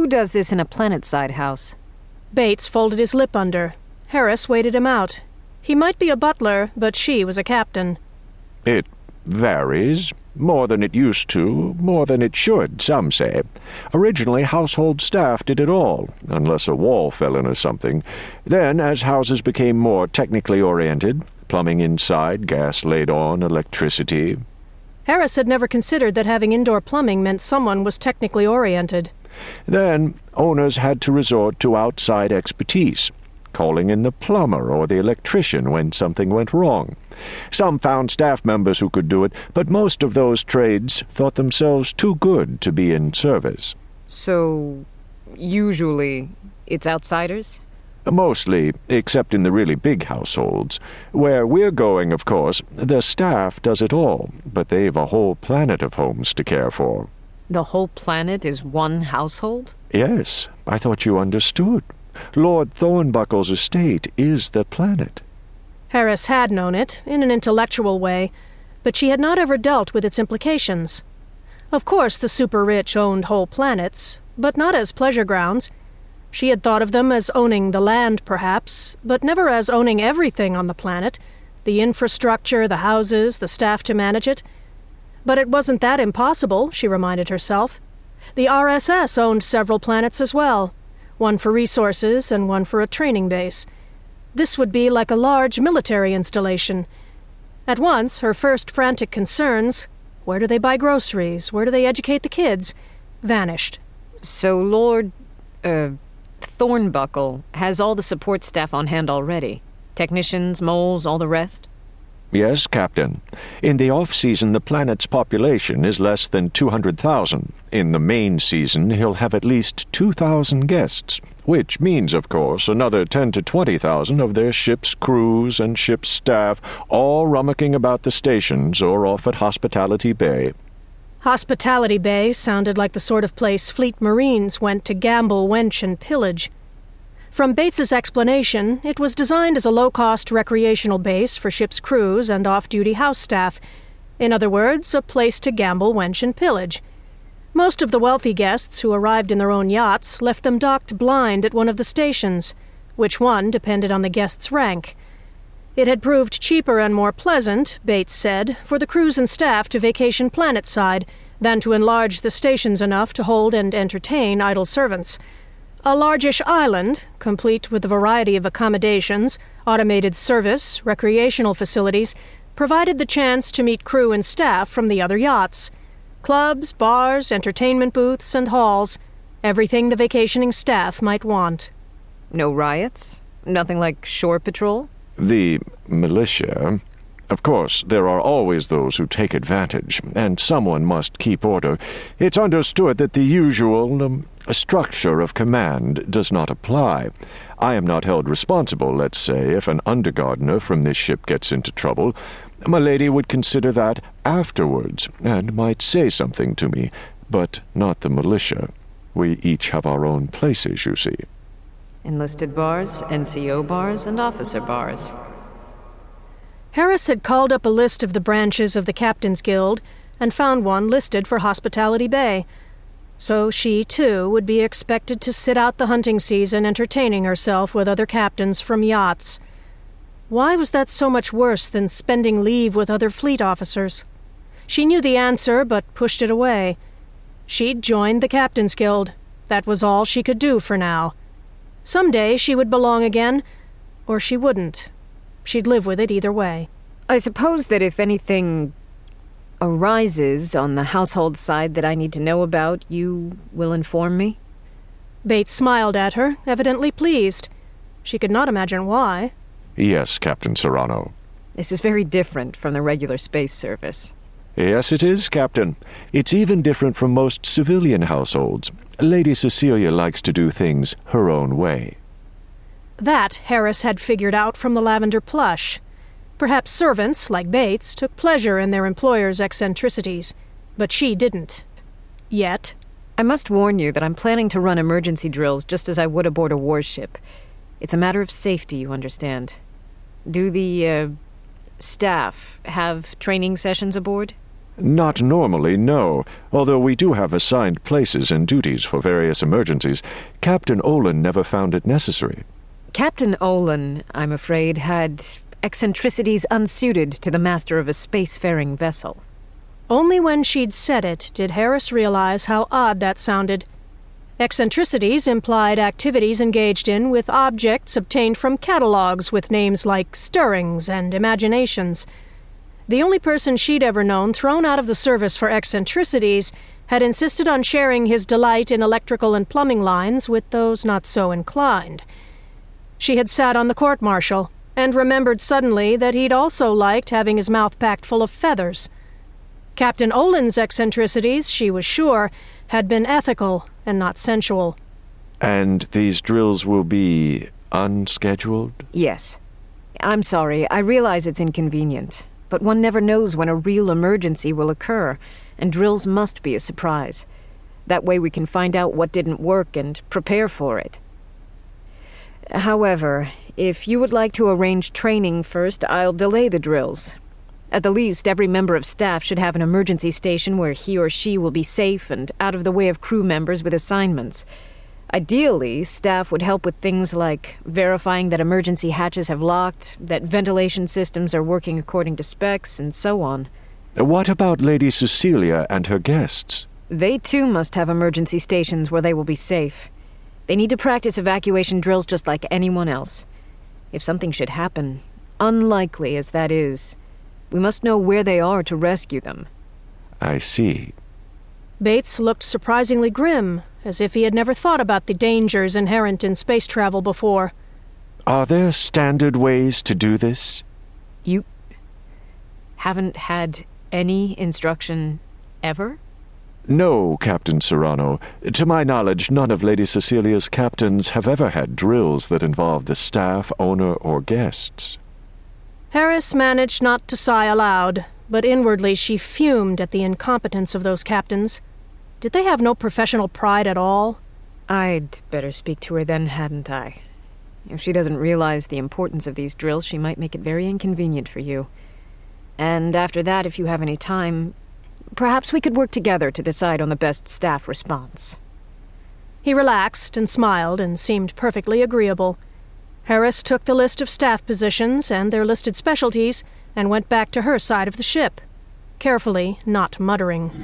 Who does this in a planet-side house? Bates folded his lip under. Harris waited him out. He might be a butler, but she was a captain. It varies. More than it used to, more than it should, some say. Originally, household staff did it all, unless a wall fell in or something. Then, as houses became more technically oriented, plumbing inside, gas laid on, electricity. Harris had never considered that having indoor plumbing meant someone was technically oriented. Then, owners had to resort to outside expertise, calling in the plumber or the electrician when something went wrong. Some found staff members who could do it, but most of those trades thought themselves too good to be in service. So, usually, it's outsiders? Mostly, except in the really big households. Where we're going, of course, the staff does it all, but they've a whole planet of homes to care for. The whole planet is one household? Yes, I thought you understood. Lord Thornbuckle's estate is the planet. Harris had known it, in an intellectual way, but she had not ever dealt with its implications. Of course the super-rich owned whole planets, but not as pleasure grounds. She had thought of them as owning the land, perhaps, but never as owning everything on the planet, the infrastructure, the houses, the staff to manage it. But it wasn't that impossible, she reminded herself. The RSS owned several planets as well, one for resources and one for a training base. This would be like a large military installation. At once, her first frantic concerns, where do they buy groceries, where do they educate the kids, vanished. So Lord, Thornbuckle has all the support staff on hand already? Technicians, moles, all the rest? Yes, Captain. In the off-season, the planet's population is less than 200,000. In the main season, he'll have at least 2,000 guests, which means, of course, another 10 to 20,000 of their ship's crews and ship's staff, all rummicking about the stations or off at Hospitality Bay. Hospitality Bay sounded like the sort of place fleet Marines went to gamble, wench, and pillage. From Bates's explanation, it was designed as a low-cost recreational base for ship's crews and off-duty house staff. In other words, a place to gamble, wench, and pillage. Most of the wealthy guests who arrived in their own yachts left them docked blind at one of the stations. Which one depended on the guest's rank. It had proved cheaper and more pleasant, Bates said, for the crews and staff to vacation planet-side than to enlarge the stations enough to hold and entertain idle servants. A largish island, complete with a variety of accommodations, automated service, recreational facilities, provided the chance to meet crew and staff from the other yachts. Clubs, bars, entertainment booths, and halls. Everything the vacationing staff might want. No riots? Nothing like shore patrol? The militia. Of course, there are always those who take advantage, and someone must keep order. It's understood that the usual structure of command does not apply. I am not held responsible, let's say, if an undergardener from this ship gets into trouble. My lady would consider that afterwards, and might say something to me, but not the militia. We each have our own places, you see. Enlisted bars, NCO bars, and officer bars. Harris had called up a list of the branches of the Captain's Guild and found one listed for Hospitality Bay. So she, too, would be expected to sit out the hunting season entertaining herself with other captains from yachts. Why was that so much worse than spending leave with other fleet officers? She knew the answer, but pushed it away. She'd joined the Captain's Guild. That was all she could do for now. Someday she would belong again, or she wouldn't. She'd live with it either way. I suppose that if anything arises on the household side that I need to know about, you will inform me? Bates smiled at her, evidently pleased. She could not imagine why. Yes, Captain Serrano. This is very different from the regular space service. Yes, it is, Captain. It's even different from most civilian households. Lady Cecilia likes to do things her own way. That Harris had figured out from the lavender plush. Perhaps servants, like Bates, took pleasure in their employer's eccentricities, but she didn't. Yet. I must warn you that I'm planning to run emergency drills just as I would aboard a warship. It's a matter of safety, you understand. Do the, staff have training sessions aboard? Not normally, no. Although we do have assigned places and duties for various emergencies, Captain Olin never found it necessary. Captain Olin, I'm afraid, had eccentricities unsuited to the master of a spacefaring vessel. Only when she'd said it did Harris realize how odd that sounded. Eccentricities implied activities engaged in with objects obtained from catalogs with names like stirrings and imaginations. The only person she'd ever known thrown out of the service for eccentricities had insisted on sharing his delight in electrical and plumbing lines with those not so inclined. She had sat on the court-martial and remembered suddenly that he'd also liked having his mouth packed full of feathers. Captain Olin's eccentricities, she was sure, had been ethical and not sensual. And these drills will be unscheduled? Yes. I'm sorry, I realize it's inconvenient, but one never knows when a real emergency will occur, and drills must be a surprise. That way we can find out what didn't work and prepare for it. However, if you would like to arrange training first, I'll delay the drills. At the least, every member of staff should have an emergency station where he or she will be safe and out of the way of crew members with assignments. Ideally, staff would help with things like verifying that emergency hatches have locked, that ventilation systems are working according to specs, and so on. What about Lady Cecilia and her guests? They too must have emergency stations where they will be safe. They need to practice evacuation drills just like anyone else. If something should happen, unlikely as that is, we must know where they are to rescue them. I see. Bates looked surprisingly grim, as if he had never thought about the dangers inherent in space travel before. Are there standard ways to do this? You haven't had any instruction ever? No, Captain Serrano. To my knowledge, none of Lady Cecilia's captains have ever had drills that involve the staff, owner, or guests. Harris managed not to sigh aloud, but inwardly she fumed at the incompetence of those captains. Did they have no professional pride at all? I'd better speak to her then, hadn't I? If she doesn't realize the importance of these drills, she might make it very inconvenient for you. And after that, if you have any time, perhaps we could work together to decide on the best staff response. He relaxed and smiled and seemed perfectly agreeable. Harris took the list of staff positions and their listed specialties and went back to her side of the ship, carefully, not muttering.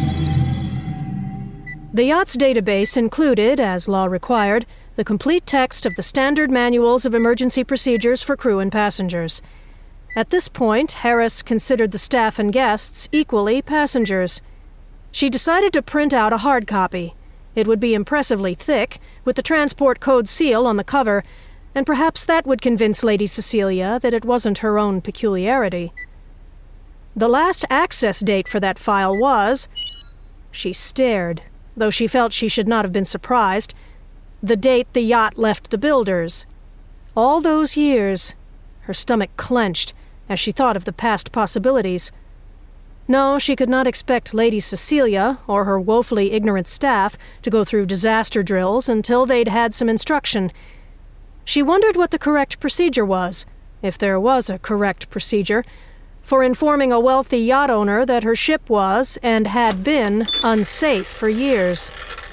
The yacht's database included, as law required, the complete text of the standard manuals of emergency procedures for crew and passengers. At this point, Harris considered the staff and guests equally passengers. She decided to print out a hard copy. It would be impressively thick, with the transport code seal on the cover, and perhaps that would convince Lady Cecilia that it wasn't her own peculiarity. The last access date for that file was... She stared, though she felt she should not have been surprised. The date the yacht left the builders. All those years. Her stomach clenched as she thought of the past possibilities. No, she could not expect Lady Cecilia, or her woefully ignorant staff, to go through disaster drills until they'd had some instruction. She wondered what the correct procedure was, if there was a correct procedure, for informing a wealthy yacht owner that her ship was, and had been, unsafe for years.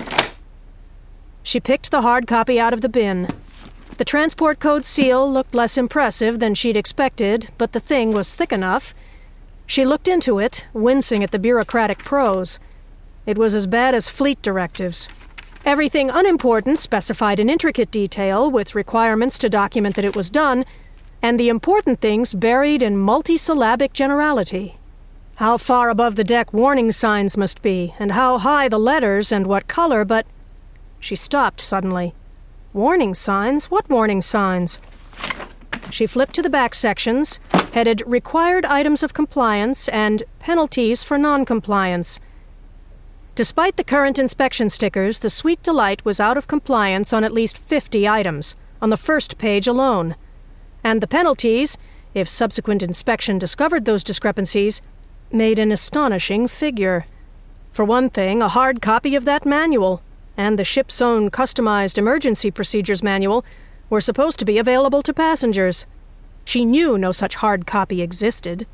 She picked the hard copy out of the bin. The transport code seal looked less impressive than she'd expected, but the thing was thick enough. She looked into it, wincing at the bureaucratic prose. It was as bad as fleet directives. Everything unimportant specified in intricate detail, with requirements to document that it was done, and the important things buried in multisyllabic generality. How far above the deck warning signs must be, and how high the letters and what color, but... She stopped suddenly. Warning signs? What warning signs? She flipped to the back sections, headed Required Items of Compliance and Penalties for Non-Compliance. Despite the current inspection stickers, the Sweet Delight was out of compliance on at least 50 items, on the first page alone. And the penalties, if subsequent inspection discovered those discrepancies, made an astonishing figure. For one thing, a hard copy of that manual, and the ship's own customized emergency procedures manual, were supposed to be available to passengers. She knew no such hard copy existed.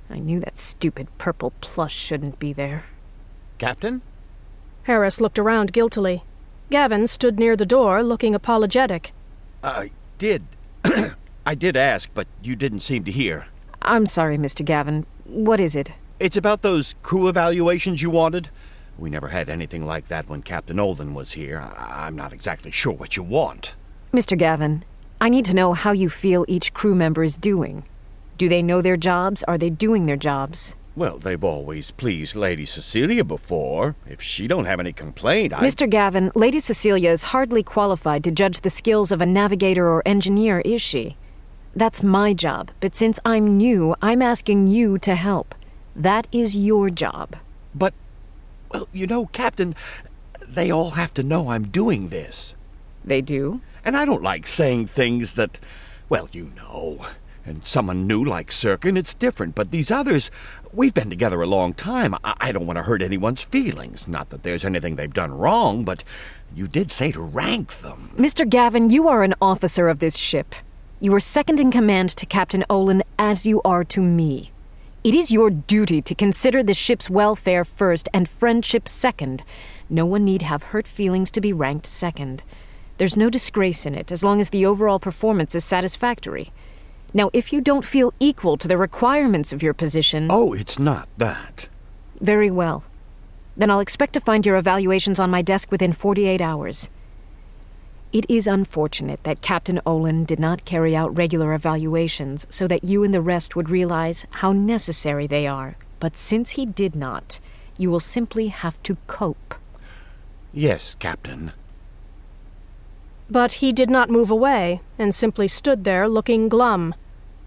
I knew that stupid purple plush shouldn't be there. Captain? Harris looked around guiltily. Gavin stood near the door, looking apologetic. I did ask, but you didn't seem to hear. I'm sorry, Mr. Gavin. What is it? It's about those crew evaluations you wanted. We never had anything like that when Captain Olin was here. I'm not exactly sure what you want. Mr. Gavin, I need to know how you feel each crew member is doing. Do they know their jobs? Are they doing their jobs? Well, they've always pleased Lady Cecilia before. If she don't have any complaint, Mr. Gavin, Lady Cecilia is hardly qualified to judge the skills of a navigator or engineer, is she? That's my job, but since I'm new, I'm asking you to help. That is your job. But, well, Captain, they all have to know I'm doing this. They do? And I don't like saying things that, well, And someone new like Sirkin, it's different. But these others, we've been together a long time. I don't want to hurt anyone's feelings. Not that there's anything they've done wrong, but you did say to rank them. Mr. Gavin, you are an officer of this ship. You are second in command to Captain Olin, as you are to me. It is your duty to consider the ship's welfare first and friendship second. No one need have hurt feelings to be ranked second. There's no disgrace in it, as long as the overall performance is satisfactory. Now, if you don't feel equal to the requirements of your position... Oh, it's not that. Very well. Then I'll expect to find your evaluations on my desk within 48 hours. It is unfortunate that Captain Olin did not carry out regular evaluations so that you and the rest would realize how necessary they are. But since he did not, you will simply have to cope. Yes, Captain. But he did not move away, and simply stood there looking glum.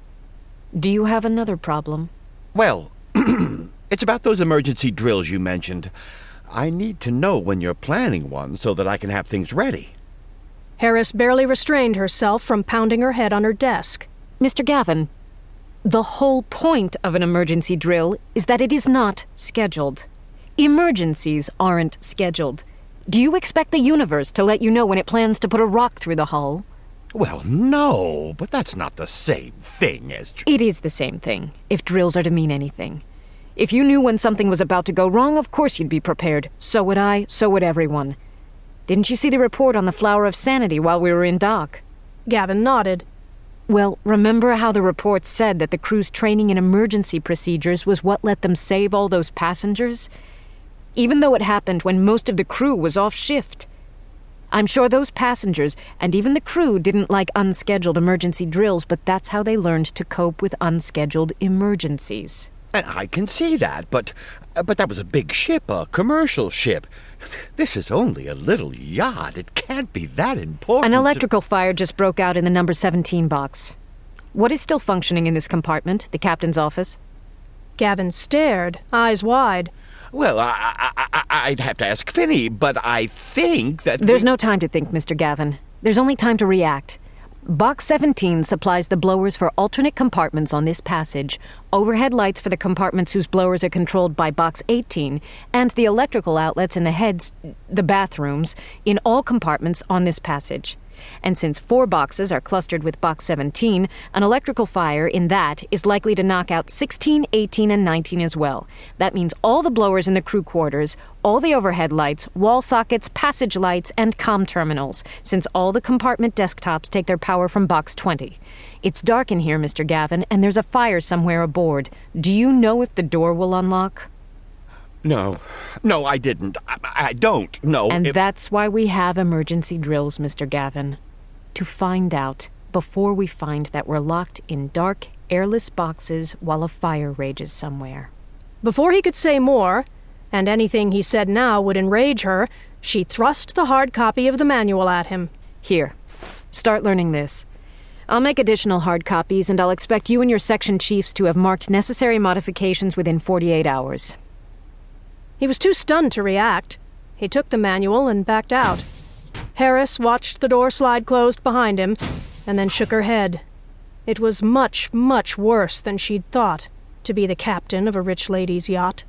Do you have another problem? Well, it's about those emergency drills you mentioned. I need to know when you're planning one so that I can have things ready. Harris barely restrained herself from pounding her head on her desk. Mr. Gavin, the whole point of an emergency drill is that it is not scheduled. Emergencies aren't scheduled. Do you expect the universe to let you know when it plans to put a rock through the hull? Well, no, but that's not the same thing as... It is the same thing, if drills are to mean anything. If you knew when something was about to go wrong, of course you'd be prepared. So would I, so would everyone. Didn't you see the report on the Flower of Sanity while we were in dock? Gavin nodded. Well, remember how the report said that the crew's training in emergency procedures was what let them save all those passengers? Even though it happened when most of the crew was off shift. I'm sure those passengers, and even the crew, didn't like unscheduled emergency drills, but that's how they learned to cope with unscheduled emergencies. And I can see that, but that was a big ship, a commercial ship. This is only a little yacht. It can't be that important. An electrical fire just broke out in the number 17 box. What is still functioning in this compartment, the captain's office? Gavin stared, eyes wide. Well, I'd have to ask Finney, but I think that... There's no time to think, Mr. Gavin. There's only time to react. Box 17 supplies the blowers for alternate compartments on this passage, overhead lights for the compartments whose blowers are controlled by Box 18, and the electrical outlets in the bathrooms, in all compartments on this passage. And since 4 boxes are clustered with Box 17, an electrical fire in that is likely to knock out 16, 18, and 19 as well. That means all the blowers in the crew quarters, all the overhead lights, wall sockets, passage lights, and comm terminals, since all the compartment desktops take their power from Box 20. It's dark in here, Mr. Gavin, and there's a fire somewhere aboard. Do you know if the door will unlock? No, I didn't. I don't know. And that's why we have emergency drills, Mr. Gavin. To find out, before we find that we're locked in dark, airless boxes while a fire rages somewhere. Before he could say more, and anything he said now would enrage her, she thrust the hard copy of the manual at him. Here, start learning this. I'll make additional hard copies, and I'll expect you and your section chiefs to have marked necessary modifications within 48 hours. He was too stunned to react. He took the manual and backed out. Harris watched the door slide closed behind him, and then shook her head. It was much, much worse than she'd thought, to be the captain of a rich lady's yacht.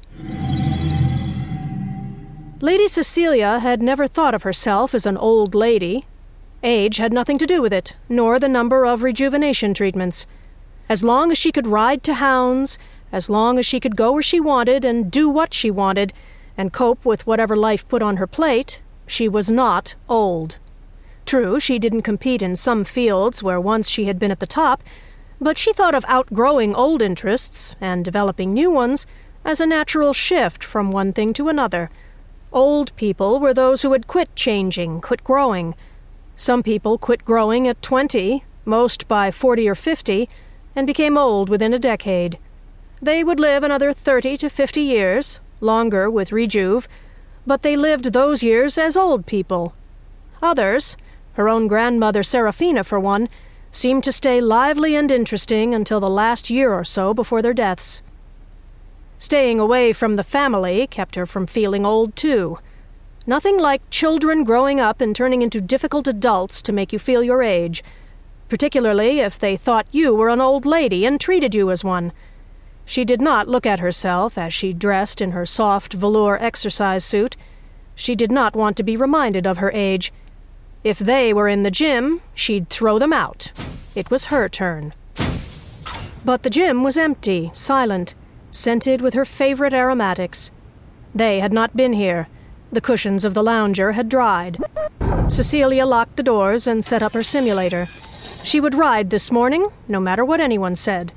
Lady Cecilia had never thought of herself as an old lady. Age had nothing to do with it, nor the number of rejuvenation treatments. As long as she could ride to hounds, As long as she could go where she wanted and do what she wanted, and cope with whatever life put on her plate, she was not old. True, she didn't compete in some fields where once she had been at the top, but she thought of outgrowing old interests and developing new ones as a natural shift from one thing to another. Old people were those who had quit changing, quit growing. Some people quit growing at 20, most by 40 or 50, and became old within a decade. They would live another 30 to 50 years, longer with rejuve, but they lived those years as old people. Others, her own grandmother Serafina for one, seemed to stay lively and interesting until the last year or so before their deaths. Staying away from the family kept her from feeling old too. Nothing like children growing up and turning into difficult adults to make you feel your age, particularly if they thought you were an old lady and treated you as one. She did not look at herself as she dressed in her soft velour exercise suit. She did not want to be reminded of her age. If they were in the gym, she'd throw them out. It was her turn. But the gym was empty, silent, scented with her favorite aromatics. They had not been here. The cushions of the lounger had dried. Cecilia locked the doors and set up her simulator. She would ride this morning, no matter what anyone said.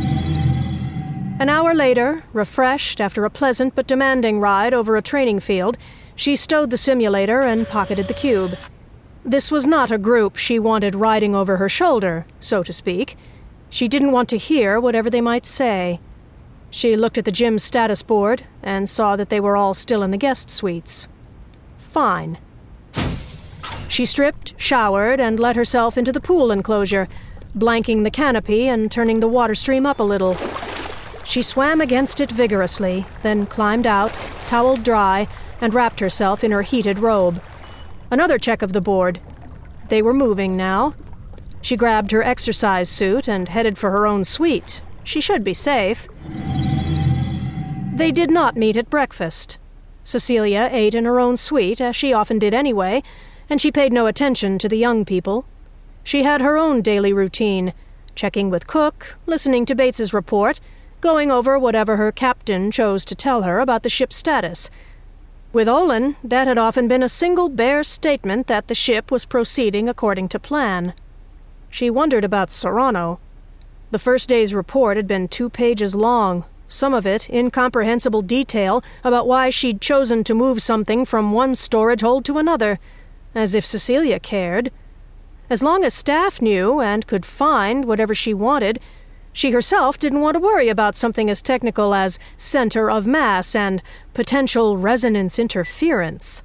An hour later, refreshed after a pleasant but demanding ride over a training field, she stowed the simulator and pocketed the cube. This was not a group she wanted riding over her shoulder, so to speak. She didn't want to hear whatever they might say. She looked at the gym status board and saw that they were all still in the guest suites. Fine. She stripped, showered, and let herself into the pool enclosure, blanking the canopy and turning the water stream up a little. She swam against it vigorously, then climbed out, toweled dry, and wrapped herself in her heated robe. Another check of the board. They were moving now. She grabbed her exercise suit and headed for her own suite. She should be safe. They did not meet at breakfast. Cecilia ate in her own suite, as she often did anyway, and she paid no attention to the young people. She had her own daily routine, checking with Cook, listening to Bates's report, going over whatever her captain chose to tell her about the ship's status. With Olin, that had often been a single bare statement that the ship was proceeding according to plan. She wondered about Serrano. The first day's report had been 2 pages long, some of it incomprehensible detail about why she'd chosen to move something from one storage hold to another, as if Cecilia cared. As long as staff knew and could find whatever she wanted, she herself didn't want to worry about something as technical as center of mass and potential resonance interference.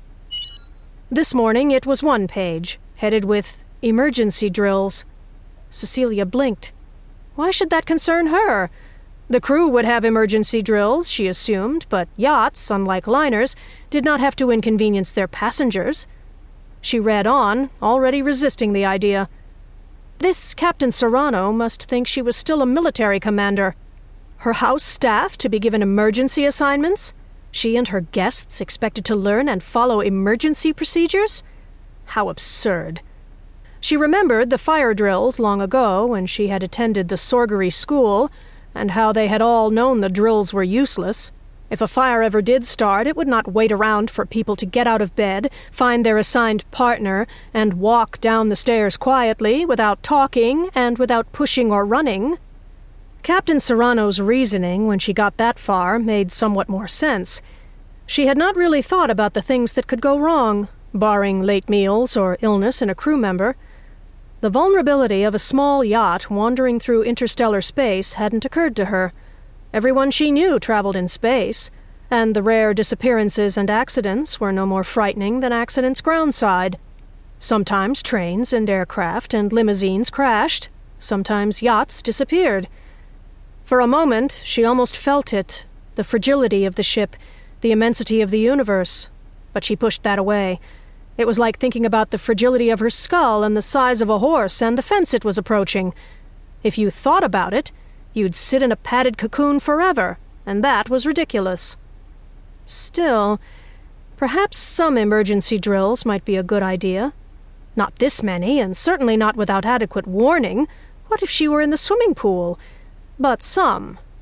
This morning it was 1 page, headed with emergency drills. Cecilia blinked. Why should that concern her? The crew would have emergency drills, she assumed, but yachts, unlike liners, did not have to inconvenience their passengers. She read on, already resisting the idea. This Captain Serrano must think she was still a military commander. Her house staff to be given emergency assignments? She and her guests expected to learn and follow emergency procedures? How absurd. She remembered the fire drills long ago when she had attended the Sorgery School, and how they had all known the drills were useless. If a fire ever did start, it would not wait around for people to get out of bed, find their assigned partner, and walk down the stairs quietly, without talking and without pushing or running. Captain Serrano's reasoning, when she got that far, made somewhat more sense. She had not really thought about the things that could go wrong, barring late meals or illness in a crew member. The vulnerability of a small yacht wandering through interstellar space hadn't occurred to her. Everyone she knew traveled in space, and the rare disappearances and accidents were no more frightening than accidents groundside. Sometimes trains and aircraft and limousines crashed. Sometimes yachts disappeared. For a moment, she almost felt it, the fragility of the ship, the immensity of the universe. But she pushed that away. It was like thinking about the fragility of her skull and the size of a horse and the fence it was approaching. If you thought about it, you'd sit in a padded cocoon forever, and that was ridiculous. Still, perhaps some emergency drills might be a good idea. Not this many, and certainly not without adequate warning. What if she were in the swimming pool? But some.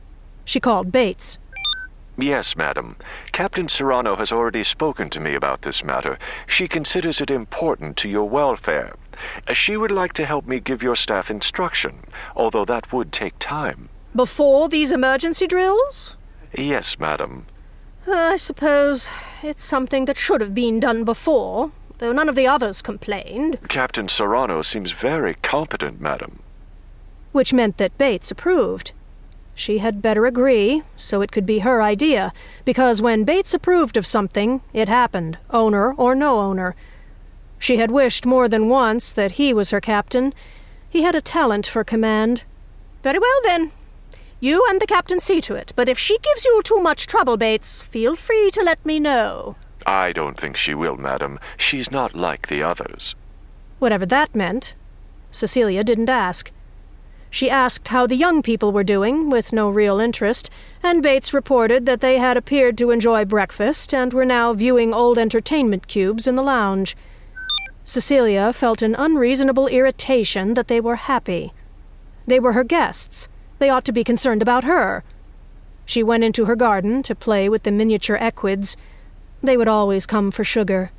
She called Bates. Yes, madam. Captain Serrano has already spoken to me about this matter. She considers it important to your welfare. She would like to help me give your staff instruction, although that would take time. Before these emergency drills? Yes, madam. I suppose it's something that should have been done before, though none of the others complained. Captain Serrano seems very competent, madam. Which meant that Bates approved. She had better agree, so it could be her idea, because when Bates approved of something, it happened, owner or no owner. She had wished more than once that he was her captain. He had a talent for command. Very well, then. You and the captain see to it, but if she gives you too much trouble, Bates, feel free to let me know. I don't think she will, madam. She's not like the others. Whatever that meant, Cecilia didn't ask. She asked how the young people were doing, with no real interest, and Bates reported that they had appeared to enjoy breakfast and were now viewing old entertainment cubes in the lounge. Cecilia felt an unreasonable irritation that they were happy. They were her guests. They ought to be concerned about her. She went into her garden to play with the miniature equids. They would always come for sugar.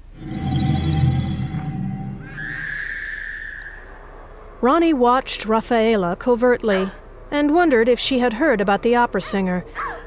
Ronnie watched Rafaela covertly and wondered if she had heard about the opera singer.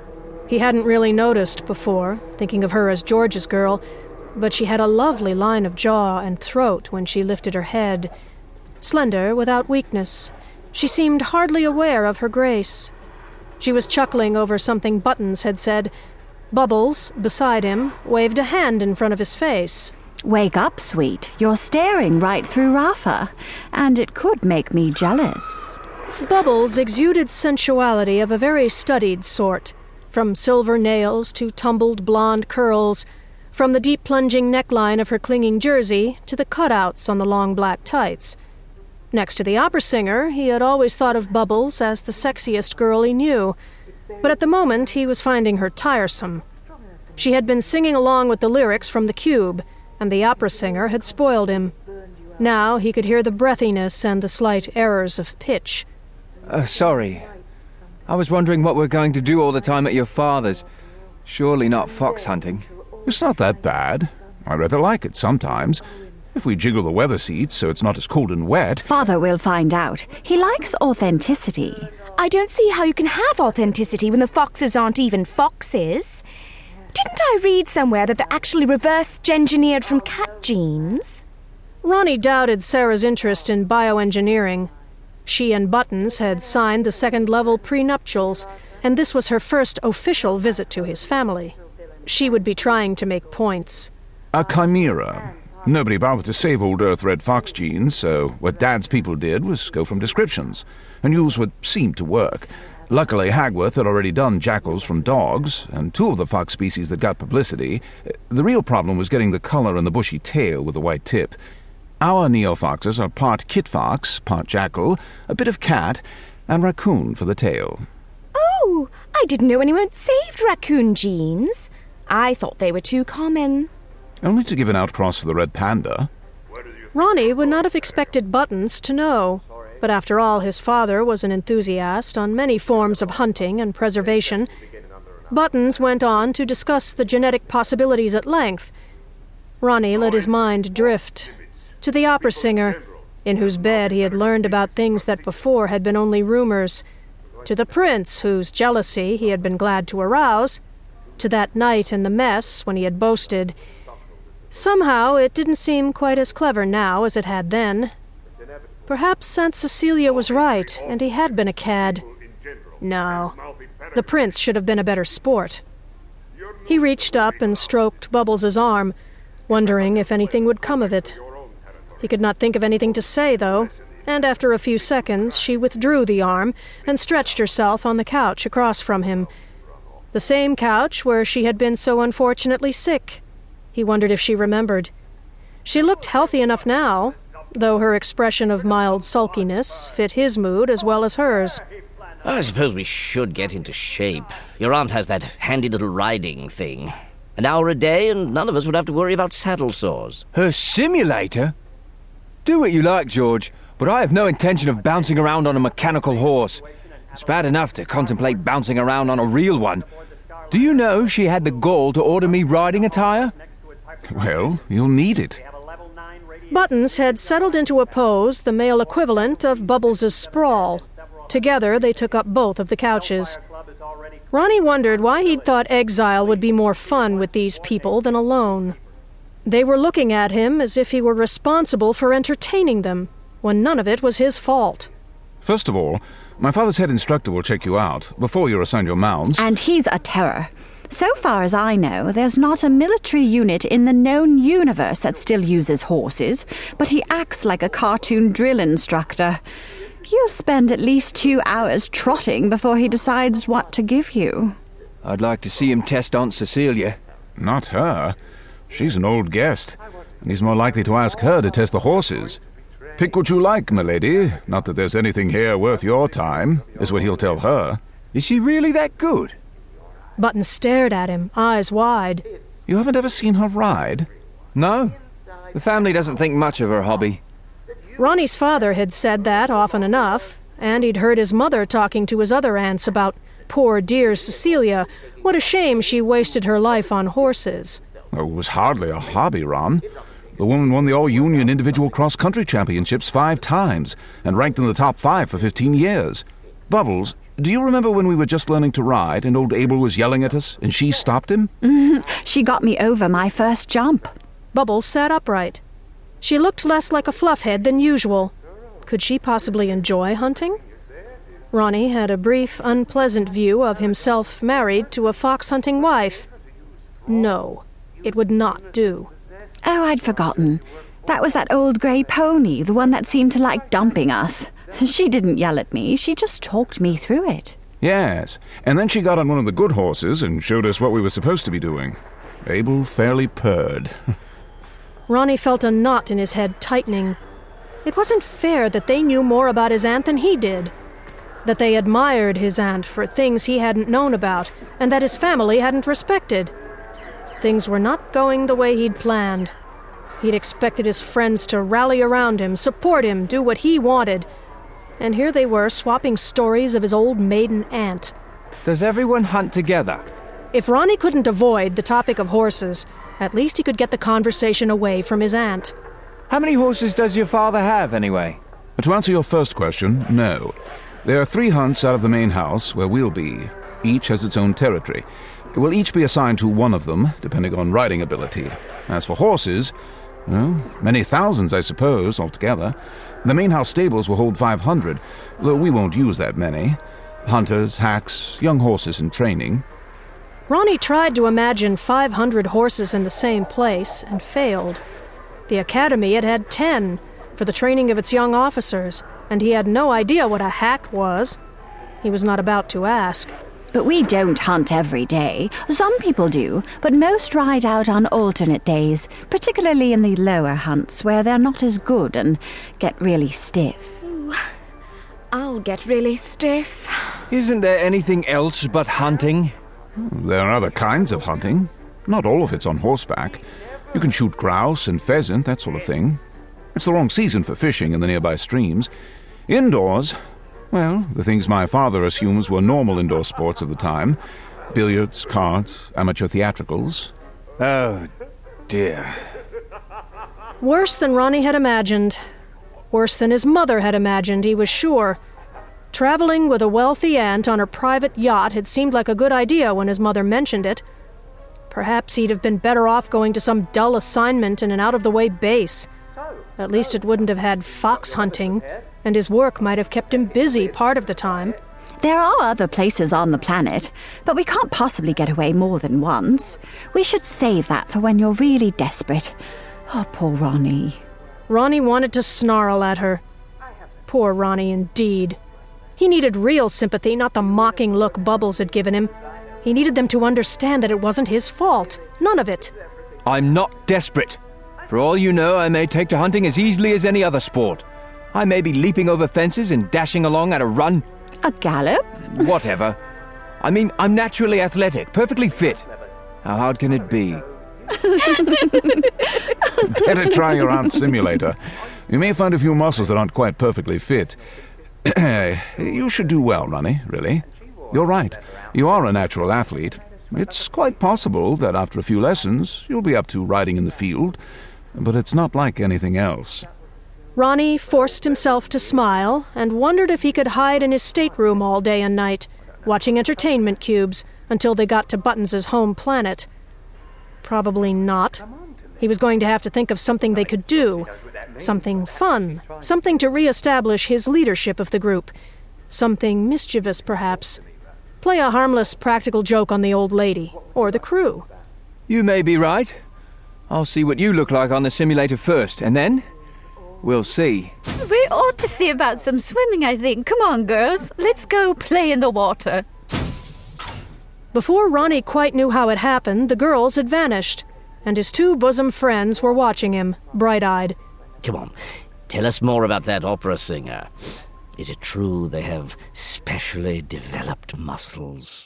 He hadn't really noticed before, thinking of her as George's girl, but she had a lovely line of jaw and throat when she lifted her head. Slender, without weakness, she seemed hardly aware of her grace. She was chuckling over something Buttons had said. Bubbles, beside him, waved a hand in front of his face. Wake up, sweet. You're staring right through Rafa, and it could make me jealous. Bubbles exuded sensuality of a very studied sort, from silver nails to tumbled blonde curls, from the deep plunging neckline of her clinging jersey to the cutouts on the long black tights. Next to the opera singer, he had always thought of Bubbles as the sexiest girl he knew, but at the moment he was finding her tiresome. She had been singing along with the lyrics from the Cube, and the opera singer had spoiled him. Now he could hear the breathiness and the slight errors of pitch. Sorry. I was wondering what we're going to do all the time at your father's. Surely not fox hunting. It's not that bad. I rather like it sometimes. If we jiggle the weather seats so it's not as cold and wet. Father will find out. He likes authenticity. I don't see how you can have authenticity when the foxes aren't even foxes. Didn't I read somewhere that they're actually reverse-engineered from cat genes? Ronnie doubted Sarah's interest in bioengineering. She and Buttons had signed the second-level prenuptials, and this was her first official visit to his family. She would be trying to make points. A chimera. Nobody bothered to save old Earth-Red Fox genes, so what Dad's people did was go from descriptions, and use what seemed to work. Luckily, Hagworth had already done jackals from dogs, and two of the fox species that got publicity. The real problem was getting the color and the bushy tail with the white tip. Our neofoxes are part kit fox, part jackal, a bit of cat, and raccoon for the tail. Oh, I didn't know anyone saved raccoon genes. I thought they were too common. Only to give an outcross for the red panda. Ronnie would not have expected Buttons to know. But after all, his father was an enthusiast on many forms of hunting and preservation. Buttons went on to discuss the genetic possibilities at length. Ronnie let his mind drift to the opera singer, in whose bed he had learned about things that before had been only rumors, to the prince, whose jealousy he had been glad to arouse, to that night in the mess when he had boasted. Somehow it didn't seem quite as clever now as it had then. Perhaps Aunt Cecilia was right, and he had been a cad. No, the prince should have been a better sport. He reached up and stroked Bubbles' arm, wondering if anything would come of it. He could not think of anything to say, though, and after a few seconds she withdrew the arm and stretched herself on the couch across from him. The same couch where she had been so unfortunately sick. He wondered if she remembered. She looked healthy enough now, though her expression of mild sulkiness fit his mood as well as hers. I suppose we should get into shape. Your aunt has that handy little riding thing. An hour a day and none of us would have to worry about saddle sores. Her simulator? Do what you like, George, but I have no intention of bouncing around on a mechanical horse. It's bad enough to contemplate bouncing around on a real one. Do you know she had the gall to order me riding attire? Well, you'll need it. Buttons had settled into a pose, the male equivalent of Bubbles' sprawl. Together, they took up both of the couches. Ronnie wondered why he'd thought exile would be more fun with these people than alone. They were looking at him as if he were responsible for entertaining them, when none of it was his fault. First of all, my father's head instructor will check you out before you're assigned your mounts. And he's a terror. So far as I know, there's not a military unit in the known universe that still uses horses, but he acts like a cartoon drill instructor. You'll spend at least 2 hours trotting before he decides what to give you. I'd like to see him test Aunt Cecilia. Not her. She's an old guest, and he's more likely to ask her to test the horses. Pick what you like, milady. Not that there's anything here worth your time, is what he'll tell her. Is she really that good? Buttons stared at him, eyes wide. You haven't ever seen her ride? No. The family doesn't think much of her hobby. Ronnie's father had said that often enough, and he'd heard his mother talking to his other aunts about poor dear Cecilia. What a shame she wasted her life on horses. It was hardly a hobby, Ron. The woman won the All-Union Individual Cross-Country Championships 5 times and ranked in the top 5 for 15 years. Bubbles, do you remember when we were just learning to ride and old Abel was yelling at us and she stopped him? She got me over my first jump. Bubbles sat upright. She looked less like a fluffhead than usual. Could she possibly enjoy hunting? Ronnie had a brief, unpleasant view of himself married to a fox-hunting wife. No, it would not do. Oh, I'd forgotten. That was that old grey pony, the one that seemed to like dumping us. She didn't yell at me, she just talked me through it. Yes, and then she got on one of the good horses and showed us what we were supposed to be doing. Abel fairly purred. Ronnie felt a knot in his head tightening. It wasn't fair that they knew more about his aunt than he did. That they admired his aunt for things he hadn't known about, and that his family hadn't respected. Things were not going the way he'd planned. He'd expected his friends to rally around him, support him, do what he wanted. And here they were, swapping stories of his old maiden aunt. Does everyone hunt together? If Ronnie couldn't avoid the topic of horses, at least he could get the conversation away from his aunt. How many horses does your father have, anyway? To answer your first question, no. There are 3 hunts out of the main house where we'll be. Each has its own territory. We'll each be assigned to one of them, depending on riding ability. As for horses, well, many thousands, I suppose, altogether. The main house stables will hold 500, though we won't use that many. Hunters, hacks, young horses in training. Ronnie tried to imagine 500 horses in the same place and failed. The academy had had 10 for the training of its young officers, and he had no idea what a hack was. He was not about to ask. But we don't hunt every day. Some people do, but most ride out on alternate days, particularly in the lower hunts where they're not as good and get really stiff. Ooh, I'll get really stiff. Isn't there anything else but hunting? There are other kinds of hunting. Not all of it's on horseback. You can shoot grouse and pheasant, that sort of thing. It's the wrong season for fishing in the nearby streams. Indoors, well, the things my father assumes were normal indoor sports of the time. Billiards, cards, amateur theatricals. Oh, dear. Worse than Ronnie had imagined. Worse than his mother had imagined, he was sure. Traveling with a wealthy aunt on her private yacht had seemed like a good idea when his mother mentioned it. Perhaps he'd have been better off going to some dull assignment in an out-of-the-way base. At least it wouldn't have had fox hunting, and his work might have kept him busy part of the time. There are other places on the planet, but we can't possibly get away more than once. We should save that for when you're really desperate. Oh, poor Ronnie. Ronnie wanted to snarl at her. Poor Ronnie, indeed. He needed real sympathy, not the mocking look Bubbles had given him. He needed them to understand that it wasn't his fault. None of it. I'm not desperate. For all you know, I may take to hunting as easily as any other sport. I may be leaping over fences and dashing along at a run. A gallop? Whatever. I mean, I'm naturally athletic, perfectly fit. How hard can it be? Better try your aunt's simulator. You may find a few muscles that aren't quite perfectly fit. You should do well, Ronnie, really. You're right. You are a natural athlete. It's quite possible that after a few lessons, you'll be up to riding in the field, but it's not like anything else. Ronnie forced himself to smile and wondered if he could hide in his stateroom all day and night, watching entertainment cubes until they got to Buttons' home planet. Probably not. He was going to have to think of something they could do. Something fun. Something to re-establish his leadership of the group. Something mischievous, perhaps. Play a harmless practical joke on the old lady, or the crew. You may be right. I'll see what you look like on the simulator first, and then we'll see. We ought to see about some swimming, I think. Come on, girls. Let's go play in the water. Before Ronnie quite knew how it happened, the girls had vanished, and his two bosom friends were watching him, bright-eyed. Come on, tell us more about that opera singer. Is it true they have specially developed muscles?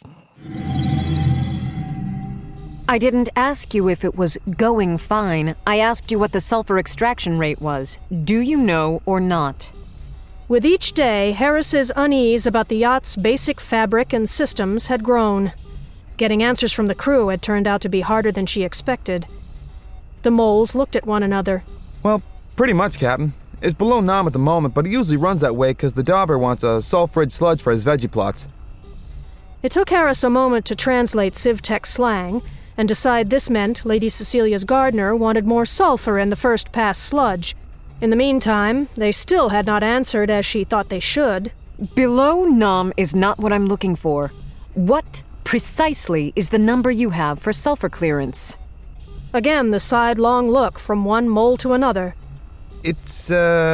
I didn't ask you if it was going fine. I asked you what the sulfur extraction rate was. Do you know or not? With each day, Harris's unease about the yacht's basic fabric and systems had grown. Getting answers from the crew had turned out to be harder than she expected. The moles looked at one another. Well, pretty much, Captain. It's below NOM at the moment, but it usually runs that way because the dauber wants a sulfurid sludge for his veggie plots. It took Harris a moment to translate CivTech slang and decide this meant Lady Cecilia's gardener wanted more sulfur in the first-pass sludge. In the meantime, they still had not answered as she thought they should. Below NOM is not what I'm looking for. What precisely is the number you have for sulfur clearance? Again, the sidelong look from one mole to another. It's,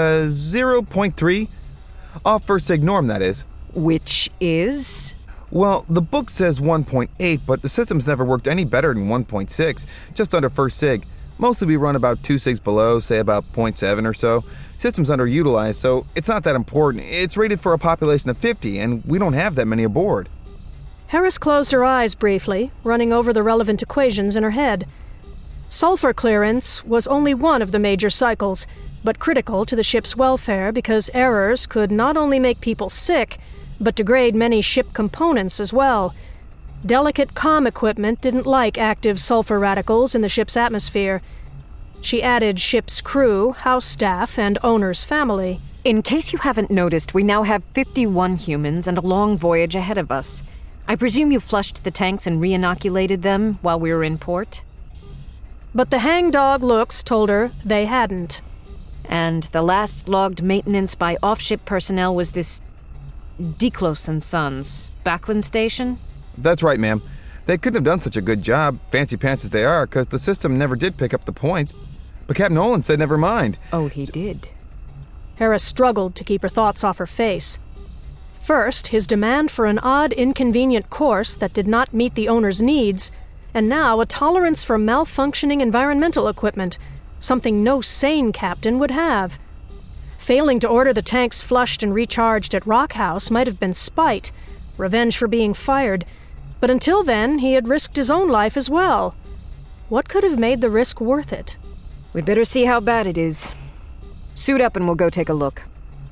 0.3. Off first sig norm, that is. Which is? Well, the book says 1.8, but the system's never worked any better than 1.6, just under first sig. Mostly we run about 2 sigs below, say about 0.7 or so. System's underutilized, so it's not that important. It's rated for a population of 50, and we don't have that many aboard. Harris closed her eyes briefly, running over the relevant equations in her head. Sulfur clearance was only one of the major cycles, but critical to the ship's welfare because errors could not only make people sick, but degrade many ship components as well. Delicate comm equipment didn't like active sulfur radicals in the ship's atmosphere. She added ship's crew, house staff, and owner's family. In case you haven't noticed, we now have 51 humans and a long voyage ahead of us. I presume you flushed the tanks and re-inoculated them while we were in port? But the hangdog looks told her they hadn't. And the last logged maintenance by off-ship personnel was this Deklos and Sons, Backlund Station? That's right, ma'am. They couldn't have done such a good job, fancy pants as they are, because the system never did pick up the points. But Captain Nolan said never mind. Oh, he did. Harris struggled to keep her thoughts off her face. First, his demand for an odd, inconvenient course that did not meet the owner's needs, and now a tolerance for malfunctioning environmental equipment, something no sane captain would have. Failing to order the tanks flushed and recharged at Rock House might have been spite, revenge for being fired, but until then he had risked his own life as well. What could have made the risk worth it? We'd better see how bad it is. Suit up and we'll go take a look.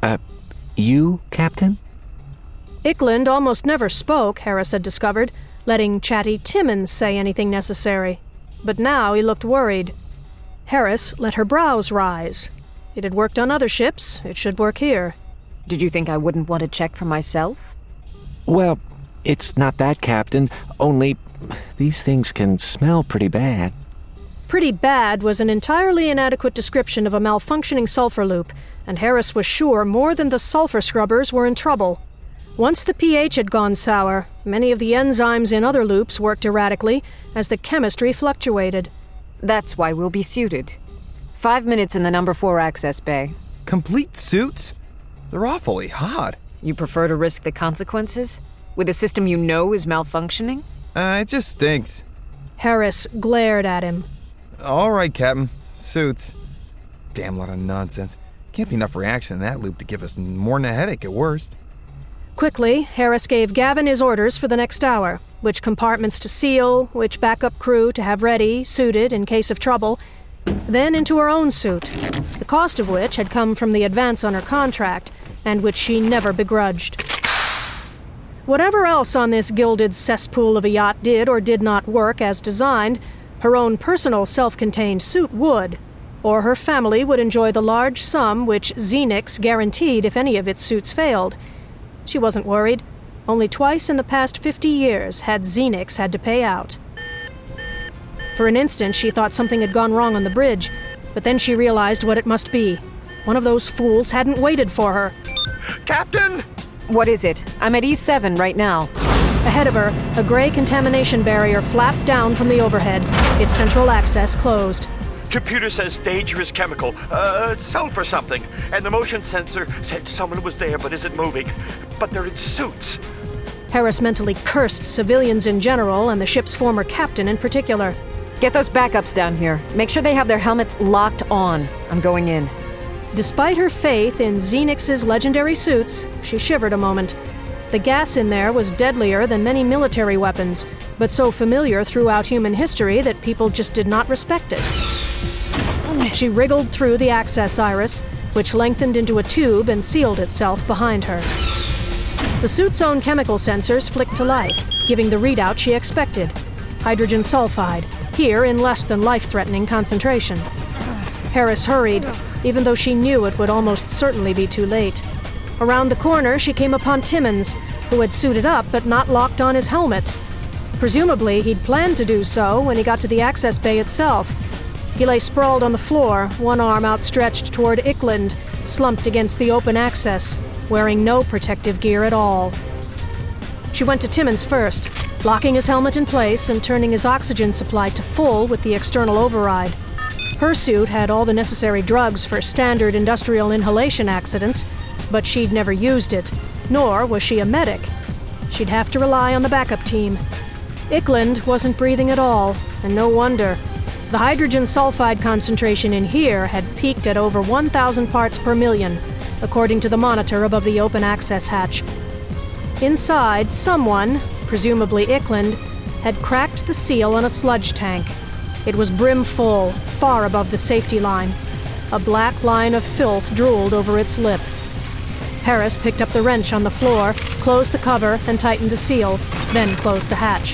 You, Captain? Ickland almost never spoke, Harris had discovered, letting chatty Timmins say anything necessary. But now he looked worried. Harris let her brows rise. It had worked on other ships. It should work here. Did you think I wouldn't want to check for myself? Well, it's not that, Captain. Only these things can smell pretty bad. Pretty bad was an entirely inadequate description of a malfunctioning sulfur loop, and Harris was sure more than the sulfur scrubbers were in trouble. Once the pH had gone sour, many of the enzymes in other loops worked erratically as the chemistry fluctuated. That's why we'll be suited. 5 minutes in the number 4 access bay. Complete suits? They're awfully hot. You prefer to risk the consequences? With a system you know is malfunctioning? It just stinks. Harris glared at him. All right, Captain. Suits. Damn lot of nonsense. Can't be enough reaction in that loop to give us more than a headache at worst. Quickly, Harris gave Gavin his orders for the next hour, which compartments to seal, which backup crew to have ready, suited in case of trouble, then into her own suit, the cost of which had come from the advance on her contract, and which she never begrudged. Whatever else on this gilded cesspool of a yacht did or did not work as designed, her own personal self-contained suit would, or her family would enjoy the large sum which Xenix guaranteed if any of its suits failed. She wasn't worried. Only twice in the past 50 years had Xenix had to pay out. For an instant, she thought something had gone wrong on the bridge, but then she realized what it must be. One of those fools hadn't waited for her. Captain! What is it? I'm at E7 right now. Ahead of her, a gray contamination barrier flapped down from the overhead, its central access closed. Computer says dangerous chemical, sulfur something, and the motion sensor said someone was there but isn't moving, but they're in suits. Harris mentally cursed civilians in general and the ship's former captain in particular. Get those backups down here. Make sure they have their helmets locked on. I'm going in. Despite her faith in Xenix's legendary suits, she shivered a moment. The gas in there was deadlier than many military weapons, but so familiar throughout human history that people just did not respect it. She wriggled through the access iris, which lengthened into a tube and sealed itself behind her. The suit's own chemical sensors flicked to life, giving the readout she expected. Hydrogen sulfide, here in less than life-threatening concentration. Harris hurried, even though she knew it would almost certainly be too late. Around the corner, she came upon Timmons, who had suited up but not locked on his helmet. Presumably, he'd planned to do so when he got to the access bay itself. He lay sprawled on the floor, one arm outstretched toward Ickland, slumped against the open access, wearing no protective gear at all. She went to Timmons first, locking his helmet in place and turning his oxygen supply to full with the external override. Her suit had all the necessary drugs for standard industrial inhalation accidents, but she'd never used it, nor was she a medic. She'd have to rely on the backup team. Ickland wasn't breathing at all, and no wonder. The hydrogen sulfide concentration in here had peaked at over 1,000 parts per million, according to the monitor above the open access hatch. Inside, someone, presumably Ickland, had cracked the seal on a sludge tank. It was brim full, far above the safety line. A black line of filth drooled over its lip. Harris picked up the wrench on the floor, closed the cover, and tightened the seal, then closed the hatch.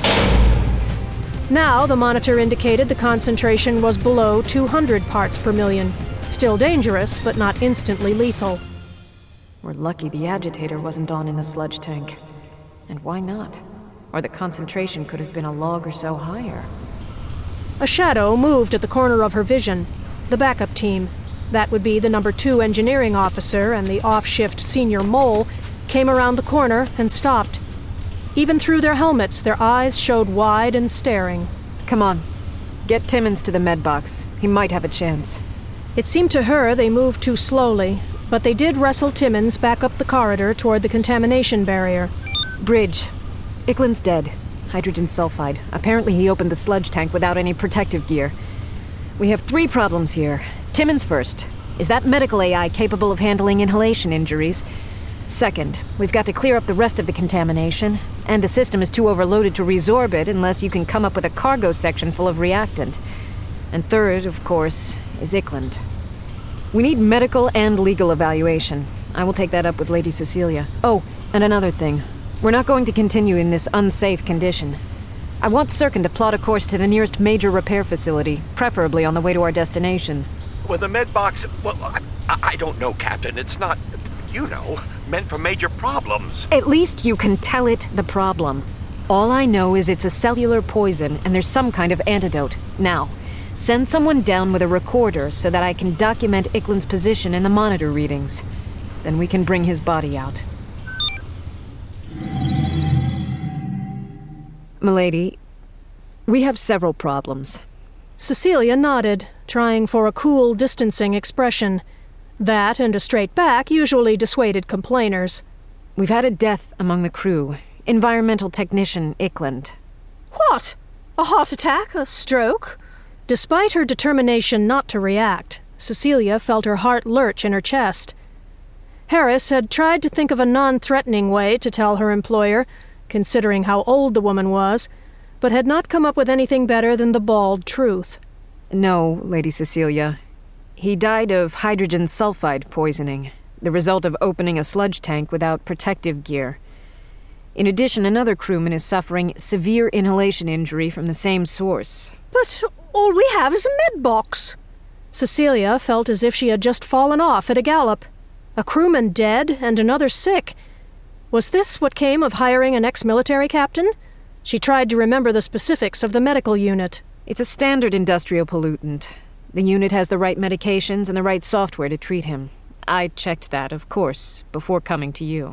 Now the monitor indicated the concentration was below 200 parts per million. Still dangerous, but not instantly lethal. We're lucky the agitator wasn't on in the sludge tank. And why not? Or the concentration could have been a log or so higher. A shadow moved at the corner of her vision. The backup team, that would be the number 2 engineering officer and the off-shift senior mole, came around the corner and stopped. Even through their helmets, their eyes showed wide and staring. Come on. Get Timmons to the med box. He might have a chance. It seemed to her they moved too slowly, but they did wrestle Timmons back up the corridor toward the contamination barrier. Bridge. Ickland's dead. Hydrogen sulfide. Apparently he opened the sludge tank without any protective gear. We have 3 problems here. Timmons first. Is that medical AI capable of handling inhalation injuries? Second, we've got to clear up the rest of the contamination, and the system is too overloaded to resorb it unless you can come up with a cargo section full of reactant. And third, of course, is Ickland. We need medical and legal evaluation. I will take that up with Lady Cecilia. Oh, and another thing. We're not going to continue in this unsafe condition. I want Sirkin to plot a course to the nearest major repair facility, preferably on the way to our destination. Well, the med box, well, I don't know, Captain. It's not, meant for major problems. At least you can tell it the problem. All I know is it's a cellular poison, and there's some kind of antidote. Now, send someone down with a recorder so that I can document Ickland's position in the monitor readings. Then we can bring his body out. Milady, we have several problems. Cecilia nodded, trying for a cool, distancing expression. That and a straight back usually dissuaded complainers. We've had a death among the crew. Environmental technician Ickland. What? A heart attack? A stroke? Despite her determination not to react, Cecilia felt her heart lurch in her chest. Harris had tried to think of a non-threatening way to tell her employer, considering how old the woman was, but had not come up with anything better than the bald truth. No, Lady Cecilia. He died of hydrogen sulfide poisoning. the result of opening a sludge tank without protective gear. In addition, another crewman is suffering severe inhalation injury from the same source. But all we have is a med box. Cecilia felt as if she had just fallen off at a gallop. A crewman dead and another sick. Was this what came of hiring an ex-military captain? She tried to remember the specifics of the medical unit. It's a standard industrial pollutant. The unit has the right medications and the right software to treat him. I checked that, of course, before coming to you.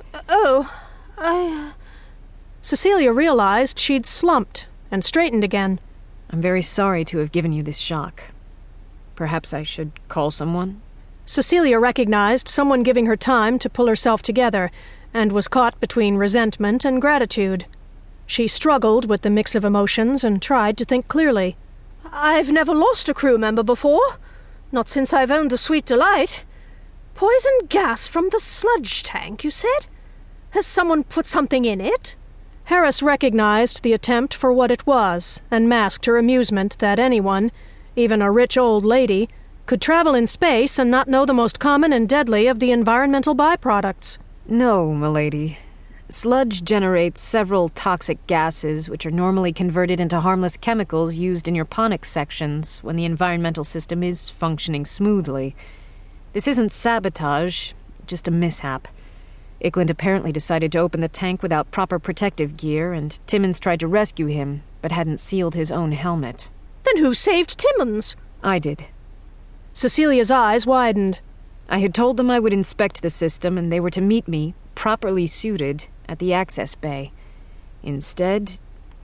Cecilia realized she'd slumped and straightened again. I'm very sorry to have given you this shock. Perhaps I should call someone? Cecilia recognized someone giving her time to pull herself together, and was caught between resentment and gratitude. She struggled with the mix of emotions and tried to think clearly. I've never lost a crew member before. Not since I've owned the Sweet Delight. Poison gas from the sludge tank, you said? Has someone put something in it? Harris recognized the attempt for what it was, and masked her amusement that anyone, even a rich old lady, could travel in space and not know the most common and deadly of the environmental byproducts. No, milady. Sludge generates several toxic gases which are normally converted into harmless chemicals used in your ponics sections when the environmental system is functioning smoothly. This isn't sabotage, just a mishap. Ickland apparently decided to open the tank without proper protective gear, and Timmons tried to rescue him, but hadn't sealed his own helmet. Then who saved Timmons? I did. Cecilia's eyes widened. I had told them I would inspect the system, and they were to meet me, properly suited, at the access bay. Instead,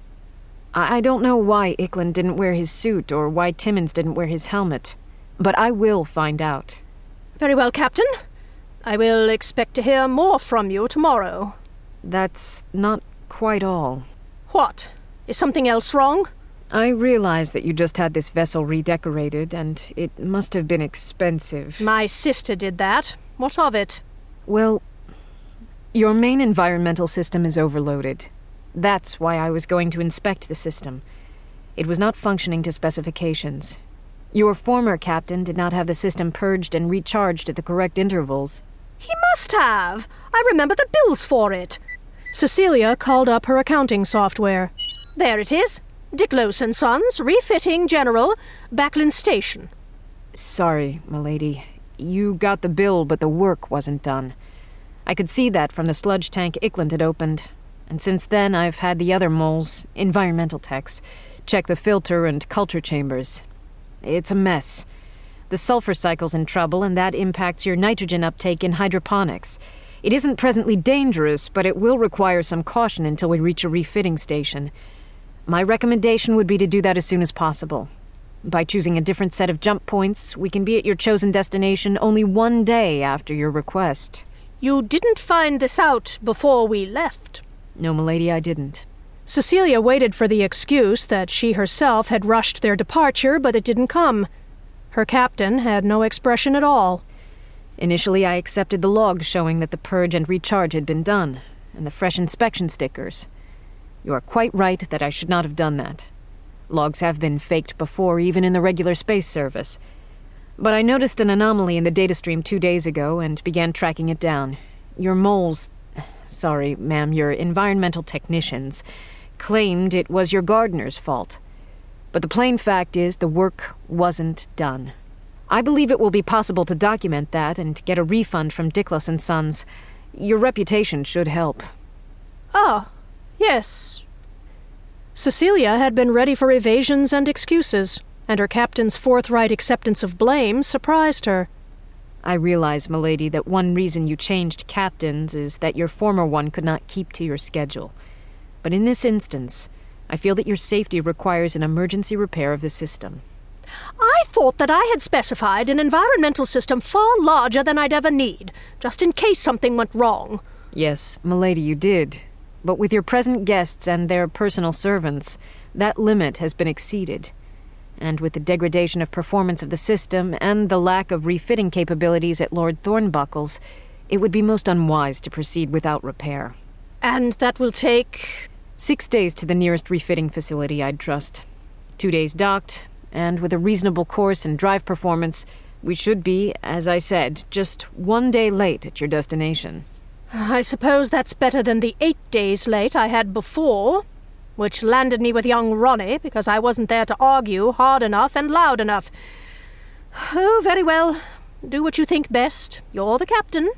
I don't know why Ickland didn't wear his suit or why Timmons didn't wear his helmet, but I will find out. Very well, Captain. I will expect to hear more from you tomorrow. That's not quite all. What? Is something else wrong? I realize that you just had this vessel redecorated, and it must have been expensive. My sister did that. What of it? Well, your main environmental system is overloaded. That's why I was going to inspect the system. It was not functioning to specifications. Your former captain did not have the system purged and recharged at the correct intervals. He must have. I remember the bills for it. Cecilia called up her accounting software. There it is. Dicklos & Sons, Refitting General, Backlund Station. Sorry, milady. You got the bill, but the work wasn't done. I could see that from the sludge tank Ickland had opened. And since then, I've had the other moles, environmental techs, check the filter and culture chambers. It's a mess. The sulfur cycle's in trouble, and that impacts your nitrogen uptake in hydroponics. It isn't presently dangerous, but it will require some caution until we reach a refitting station. My recommendation would be to do that as soon as possible. By choosing a different set of jump points, we can be at your chosen destination only one day after your request. You didn't find this out before we left? No, milady, I didn't. Cecilia waited for the excuse that she herself had rushed their departure, but it didn't come. Her captain had no expression at all. Initially, I accepted the logs showing that the purge and recharge had been done, and the fresh inspection stickers. You are quite right that I should not have done that. Logs have been faked before, even in the regular space service. But I noticed an anomaly in the data stream 2 days ago and began tracking it down. Your moles... Sorry, ma'am, your environmental technicians claimed it was your gardener's fault. But the plain fact is the work wasn't done. I believe it will be possible to document that and get a refund from Dicklos & Sons. Your reputation should help. Ah, yes. Cecilia had been ready for evasions and excuses, and her captain's forthright acceptance of blame surprised her. I realize, milady, that one reason you changed captains is that your former one could not keep to your schedule. But in this instance, I feel that your safety requires an emergency repair of the system. I thought that I had specified an environmental system far larger than I'd ever need, just in case something went wrong. Yes, milady, you did. But with your present guests and their personal servants, that limit has been exceeded. And with the degradation of performance of the system and the lack of refitting capabilities at Lord Thornbuckle's, it would be most unwise to proceed without repair. And that will take... 6 days to the nearest refitting facility, I'd trust. 2 days docked, and with a reasonable course and drive performance, We should be, as I said, just 1 day late at your destination. I suppose that's better than the 8 days late I had before, which landed me with young Ronnie because I wasn't there to argue hard enough and loud enough. Oh, very well. Do what you think best. You're the captain.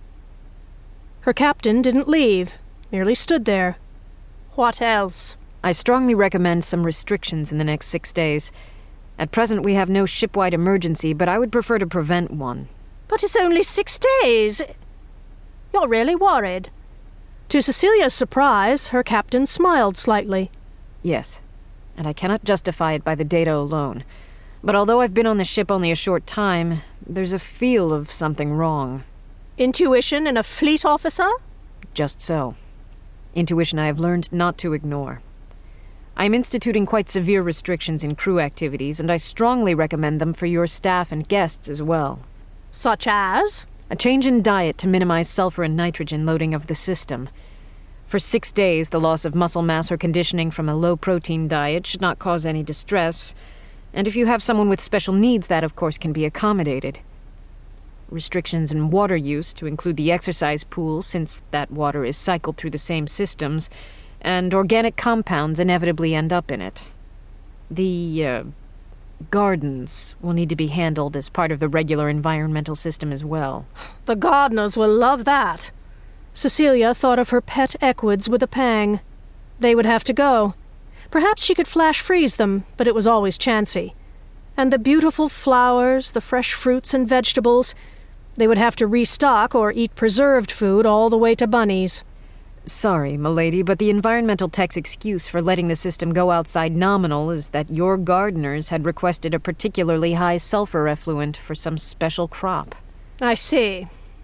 Her captain didn't leave, merely stood there. What else? I strongly recommend some restrictions in the next 6 days. At present, we have no shipwide emergency, but I would prefer to prevent one. But it's only 6 days. You're really worried? To Cecilia's surprise, her captain smiled slightly. Yes, and I cannot justify it by the data alone. But although I've been on the ship only a short time, there's a feel of something wrong. Intuition in a fleet officer? Just so. Intuition I have learned not to ignore. I am instituting quite severe restrictions in crew activities, and I strongly recommend them for your staff and guests as well. Such as? A change in diet to minimize sulfur and nitrogen loading of the system. For 6 days, the loss of muscle mass or conditioning from a low-protein diet should not cause any distress, and if you have someone with special needs, that of course can be accommodated. Restrictions in water use to include the exercise pool, since that water is cycled through the same systems, and organic compounds inevitably end up in it. The, gardens will need to be handled as part of the regular environmental system as well. The gardeners will love that. Cecilia thought of her pet equids with a pang. They would have to go. Perhaps she could flash freeze them, but it was always chancy. And the beautiful flowers, the fresh fruits and vegetables, they would have to restock or eat preserved food all the way to Bunny's. Sorry, milady, but the environmental tech's excuse for letting the system go outside nominal is that your gardeners had requested a particularly high sulfur effluent for some special crop. I see.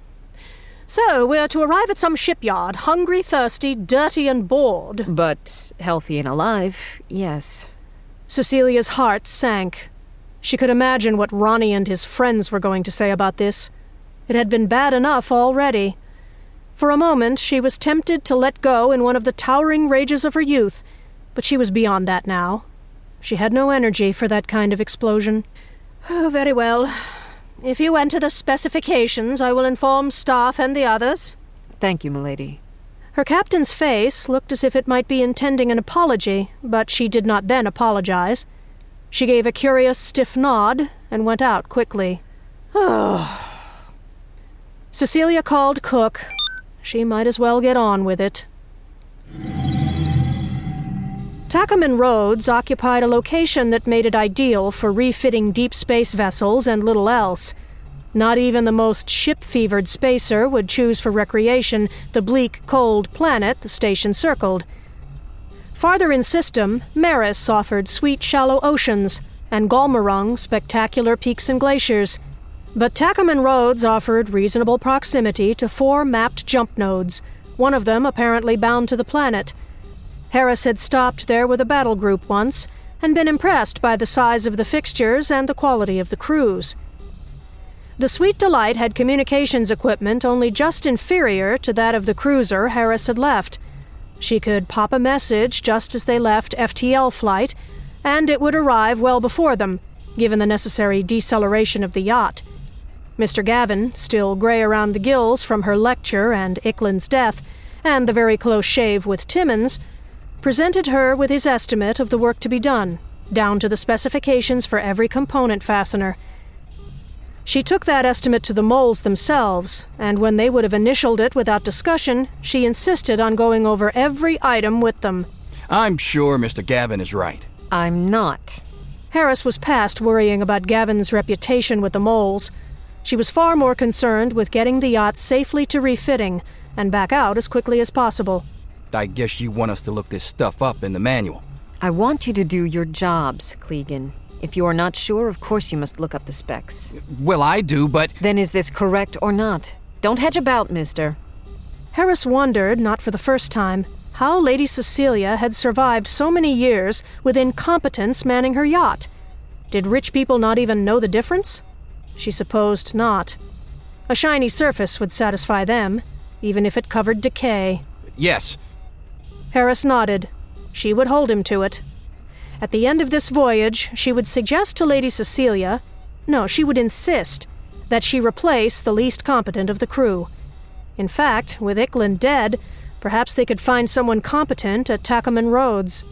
So, we're to arrive at some shipyard, hungry, thirsty, dirty, and bored. But healthy and alive, yes. Cecilia's heart sank. She could imagine what Ronnie and his friends were going to say about this. It had been bad enough already. For a moment, she was tempted to let go in one of the towering rages of her youth, but she was beyond that now. She had no energy for that kind of explosion. Oh, very well. If you enter the specifications, I will inform staff and the others. Thank you, milady. Her captain's face looked as if it might be intending an apology, but she did not then apologize. She gave a curious stiff nod and went out quickly. Cecilia called cook. She might as well get on with it. Tackerman Rhodes occupied a location that made it ideal for refitting deep space vessels and little else. Not even the most ship-fevered spacer would choose for recreation the bleak, cold planet the station circled. Farther in system, Maris offered sweet, shallow oceans, and Golmarung spectacular peaks and glaciers. But Tackerman Rhodes offered reasonable proximity to 4 mapped jump nodes, one of them apparently bound to the planet. Harris had stopped there with a battle group once, and been impressed by the size of the fixtures and the quality of the crews. The Sweet Delight had communications equipment only just inferior to that of the cruiser Harris had left. She could pop a message just as they left FTL flight, and it would arrive well before them, given the necessary deceleration of the yacht. Mr. Gavin, still gray around the gills from her lecture and Ickland's death, and the very close shave with Timmins, presented her with his estimate of the work to be done, down to the specifications for every component fastener. She took that estimate to the moles themselves, and when they would have initialed it without discussion, she insisted on going over every item with them. I'm sure Mr. Gavin is right. I'm not. Harris was past worrying about Gavin's reputation with the moles. She was far more concerned with getting the yacht safely to refitting and back out as quickly as possible. I guess you want us to look this stuff up in the manual. I want you to do your jobs, Clegan. If you are not sure, of course you must look up the specs. Well, I do, but... Then is this correct or not? Don't hedge about, mister. Harris wondered, not for the first time, how Lady Cecilia had survived so many years with incompetence manning her yacht. Did rich people not even know the difference? She supposed not. A shiny surface would satisfy them, even if it covered decay. Yes. Harris nodded. She would hold him to it. At the end of this voyage, she would suggest to Lady Cecilia, No, she would insist that she replace the least competent of the crew. In fact, with Ickland dead, perhaps they could find someone competent at Tacaman Roads.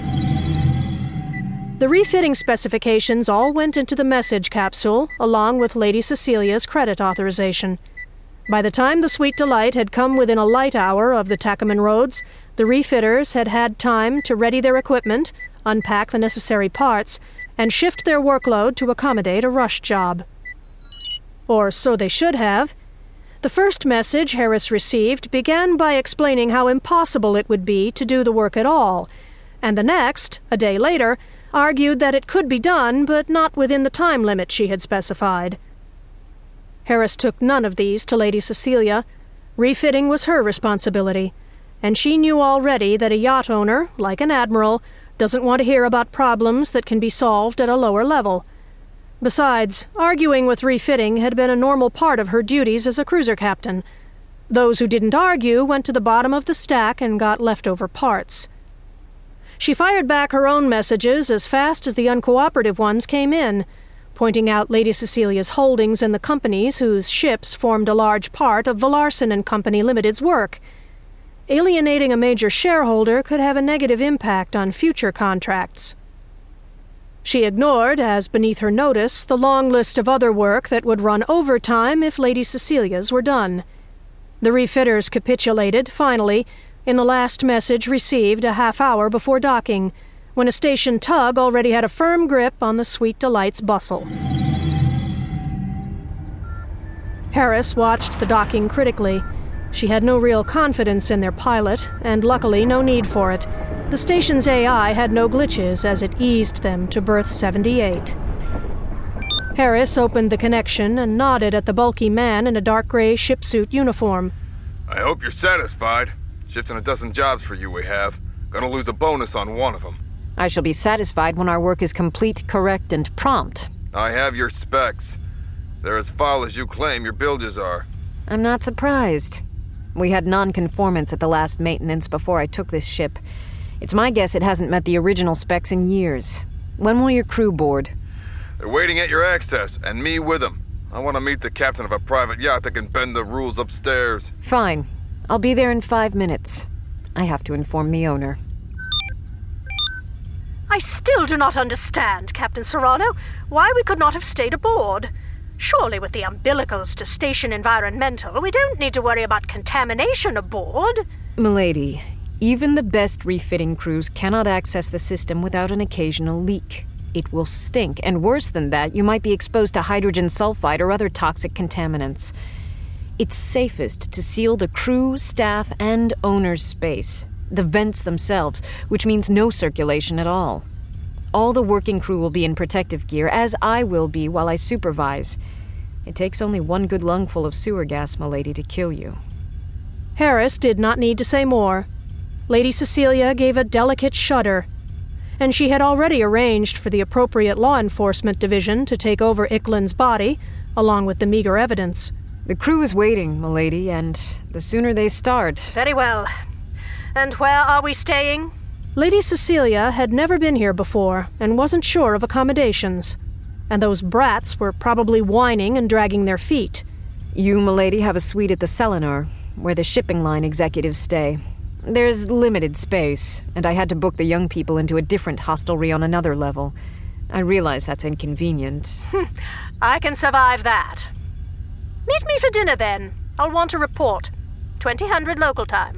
The refitting specifications all went into the message capsule, along with Lady Cecilia's credit authorization. By the time the Sweet Delight had come within a light hour of the Tacaman Roads, the refitters had had time to ready their equipment, unpack the necessary parts, and shift their workload to accommodate a rush job. Or so they should have. The first message Harris received began by explaining how impossible it would be to do the work at all, and the next, a day later, argued that it could be done, but not within the time limit she had specified. Harris took none of these to Lady Cecilia. Refitting was her responsibility, and she knew already that a yacht owner, like an admiral, doesn't want to hear about problems that can be solved at a lower level. Besides, arguing with refitting had been a normal part of her duties as a cruiser captain. Those who didn't argue went to the bottom of the stack and got leftover parts. She fired back her own messages as fast as the uncooperative ones came in, pointing out Lady Cecilia's holdings in the companies whose ships formed a large part of Valarson and Company Limited's work. Alienating a major shareholder could have a negative impact on future contracts. She ignored, as beneath her notice, the long list of other work that would run overtime if Lady Cecilia's were done. The refitters capitulated, finally, in the last message received a half-hour before docking, when a station tug already had a firm grip on the Sweet Delight's bustle. Harris watched the docking critically. She had no real confidence in their pilot, and luckily no need for it. The station's AI had no glitches as it eased them to berth 78. Harris opened the connection and nodded at the bulky man in a dark gray shipsuit uniform. I hope you're satisfied. Shifting a dozen jobs for you we have. Gonna lose a bonus on one of them. I shall be satisfied when our work is complete, correct, and prompt. I have your specs. They're as foul as you claim your bilges are. I'm not surprised. We had non-conformance at the last maintenance before I took this ship. It's my guess it hasn't met the original specs in years. When will your crew board? They're waiting at your access, and me with them. I want to meet the captain of a private yacht that can bend the rules upstairs. Fine. I'll be there in 5 minutes. I have to inform the owner. I still do not understand, Captain Serrano, why we could not have stayed aboard. Surely with the umbilicals to Station Environmental, we don't need to worry about contamination aboard. Milady, even the best refitting crews cannot access the system without an occasional leak. It will stink, and worse than that, you might be exposed to hydrogen sulfide or other toxic contaminants. It's safest to seal the crew, staff, and owner's space, the vents themselves, which means no circulation at all. All the working crew will be in protective gear, as I will be while I supervise. It takes only one good lungful of sewer gas, milady, to kill you. Harris did not need to say more. Lady Cecilia gave a delicate shudder, and she had already arranged for the appropriate law enforcement division to take over Ickland's body, along with the meager evidence. The crew is waiting, milady, and the sooner they start... Very well. And where are we staying? Lady Cecilia had never been here before, and wasn't sure of accommodations. And those brats were probably whining and dragging their feet. You, milady, have a suite at the Selenar, where the shipping line executives stay. There's limited space, and I had to book the young people into a different hostelry on another level. I realize that's inconvenient. I can survive that. Meet me for dinner, then. I'll want a report. 2000 local time.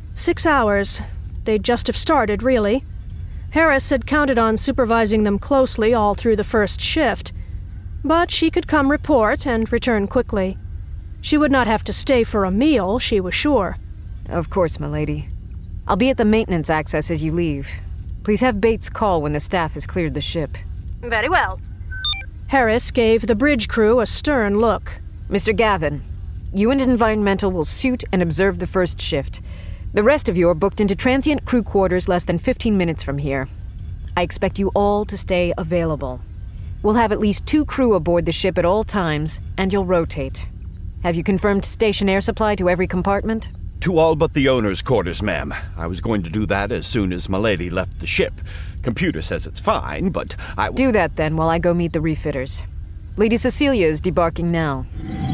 6 hours. They'd just have started, really. Harris had counted on supervising them closely all through the first shift. But she could come report and return quickly. She would not have to stay for a meal, she was sure. Of course, milady. I'll be at the maintenance access as you leave. Please have Bates call when the staff has cleared the ship. Very well. Harris gave the bridge crew a stern look. Mr. Gavin, you and Environmental will suit and observe the first shift. The rest of you are booked into transient crew quarters less than 15 minutes from here. I expect you all to stay available. We'll have at least 2 crew aboard the ship at all times, and you'll rotate. Have you confirmed station air supply to every compartment? To all but the owner's quarters, ma'am. I was going to do that as soon as milady left the ship. Computer says it's fine, but I... Do that then while I go meet the refitters. Lady Cecilia is debarking now.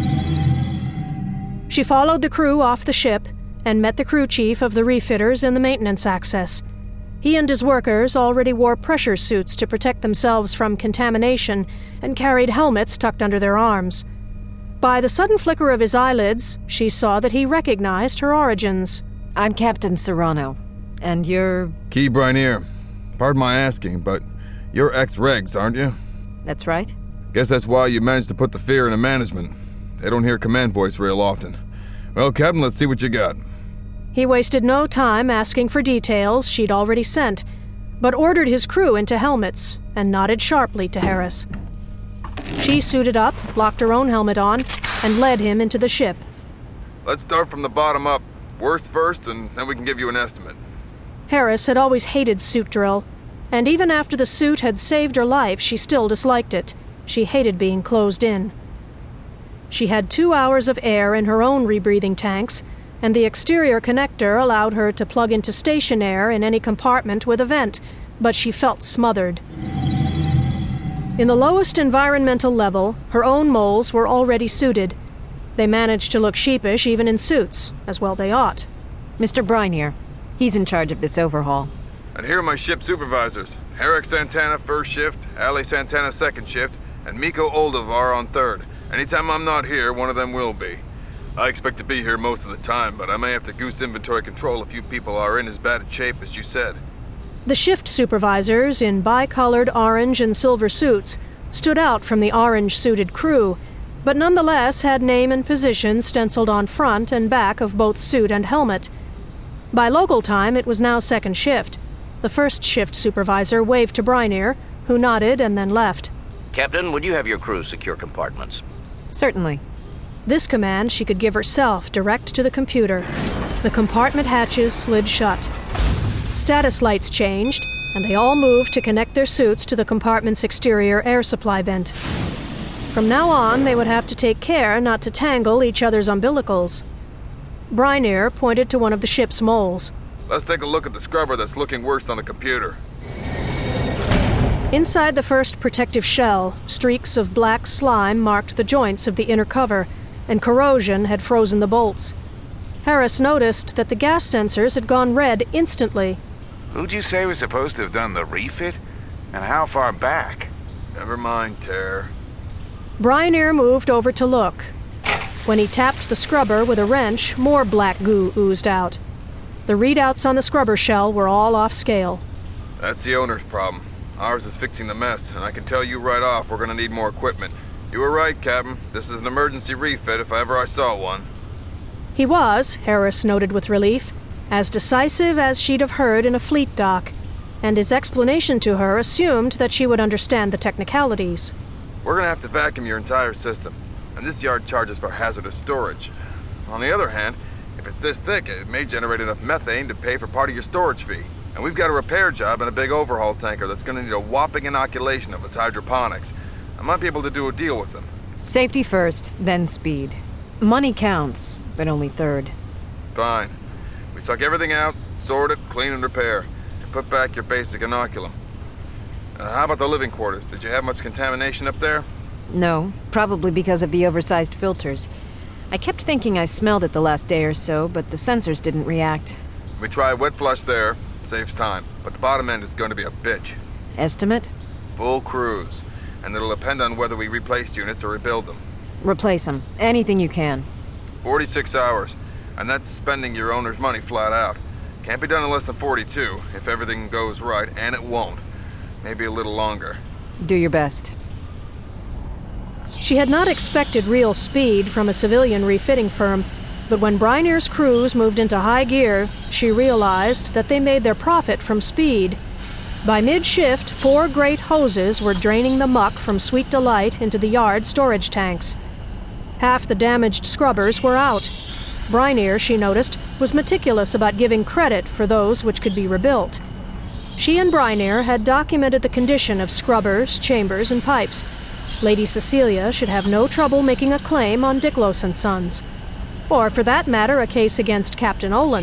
She followed the crew off the ship and met the crew chief of the refitters in the maintenance access. He and his workers already wore pressure suits to protect themselves from contamination and carried helmets tucked under their arms. By the sudden flicker of his eyelids, she saw that he recognized her origins. I'm Captain Serrano, and you're... Key Brinier. Pardon my asking, but you're ex-regs, aren't you? That's right. Guess that's why you managed to put the fear into management. They don't hear command voice real often. Well, Captain, let's see what you got. He wasted no time asking for details she'd already sent, but ordered his crew into helmets and nodded sharply to Harris. She suited up, locked her own helmet on, and led him into the ship. Let's start from the bottom up. Worst first, and then we can give you an estimate. Harris had always hated suit drill, and even after the suit had saved her life, she still disliked it. She hated being closed in. She had 2 hours of air in her own rebreathing tanks, and the exterior connector allowed her to plug into station air in any compartment with a vent, but she felt smothered. In the lowest environmental level, her own moles were already suited. They managed to look sheepish even in suits, as well they ought. Mr. Brinier. He's in charge of this overhaul. And here are my ship supervisors. Herrick Santana first shift, Ali Santana second shift, and Miko Oldivar on third. Anytime I'm not here, one of them will be. I expect to be here most of the time, but I may have to goose inventory control if you people are in as bad a shape as you said. The shift supervisors, in bicolored orange and silver suits, stood out from the orange-suited crew, but nonetheless had name and position stenciled on front and back of both suit and helmet. By local time, it was now second shift. The first shift supervisor waved to Brinier, who nodded and then left. Captain, would you have your crew secure compartments? Certainly. This command she could give herself, direct to the computer. The compartment hatches slid shut. Status lights changed, and they all moved to connect their suits to the compartment's exterior air supply vent. From now on, they would have to take care not to tangle each other's umbilicals. Brinier pointed to one of the ship's moles. Let's take a look at the scrubber that's looking worse on the computer. Inside the first protective shell, streaks of black slime marked the joints of the inner cover, and corrosion had frozen the bolts. Harris noticed that the gas sensors had gone red instantly. Who'd you say was supposed to have done the refit? And how far back? Never mind, Terror. Brinier moved over to look. When he tapped the scrubber with a wrench, more black goo oozed out. The readouts on the scrubber shell were all off scale. That's the owner's problem. Ours is fixing the mess, and I can tell you right off we're gonna need more equipment. You were right, Captain. This is an emergency refit if ever I saw one. He was, Harris noted with relief, as decisive as she'd have heard in a fleet dock, and his explanation to her assumed that she would understand the technicalities. We're gonna have to vacuum your entire system, and this yard charges for hazardous storage. On the other hand, if it's this thick, it may generate enough methane to pay for part of your storage fee. And we've got a repair job and a big overhaul tanker that's gonna need a whopping inoculation of its hydroponics. I might be able to do a deal with them. Safety first, then speed. Money counts, but only third. Fine. We suck everything out, sort it, clean and repair, and put back your basic inoculum. How about the living quarters? Did you have much contamination up there? No, probably because of the oversized filters. I kept thinking I smelled it the last day or so, but the sensors didn't react. We try wet flush there, saves time, but the bottom end is going to be a bitch. Estimate? Full cruise, and it'll depend on whether we replace units or rebuild them. Replace them. Anything you can. 46 hours, and that's spending your owner's money flat out. Can't be done in less than 42, if everything goes right, and it won't. Maybe a little longer. Do your best. She had not expected real speed from a civilian refitting firm, but when Brinier's crews moved into high gear, she realized that they made their profit from speed. By mid-shift, 4 great hoses were draining the muck from Sweet Delight into the yard storage tanks. Half the damaged scrubbers were out. Brinier, she noticed, was meticulous about giving credit for those which could be rebuilt. She and Brinier had documented the condition of scrubbers, chambers, and pipes. Lady Cecilia should have no trouble making a claim on Diklos and Sons. Or, for that matter, a case against Captain Olin.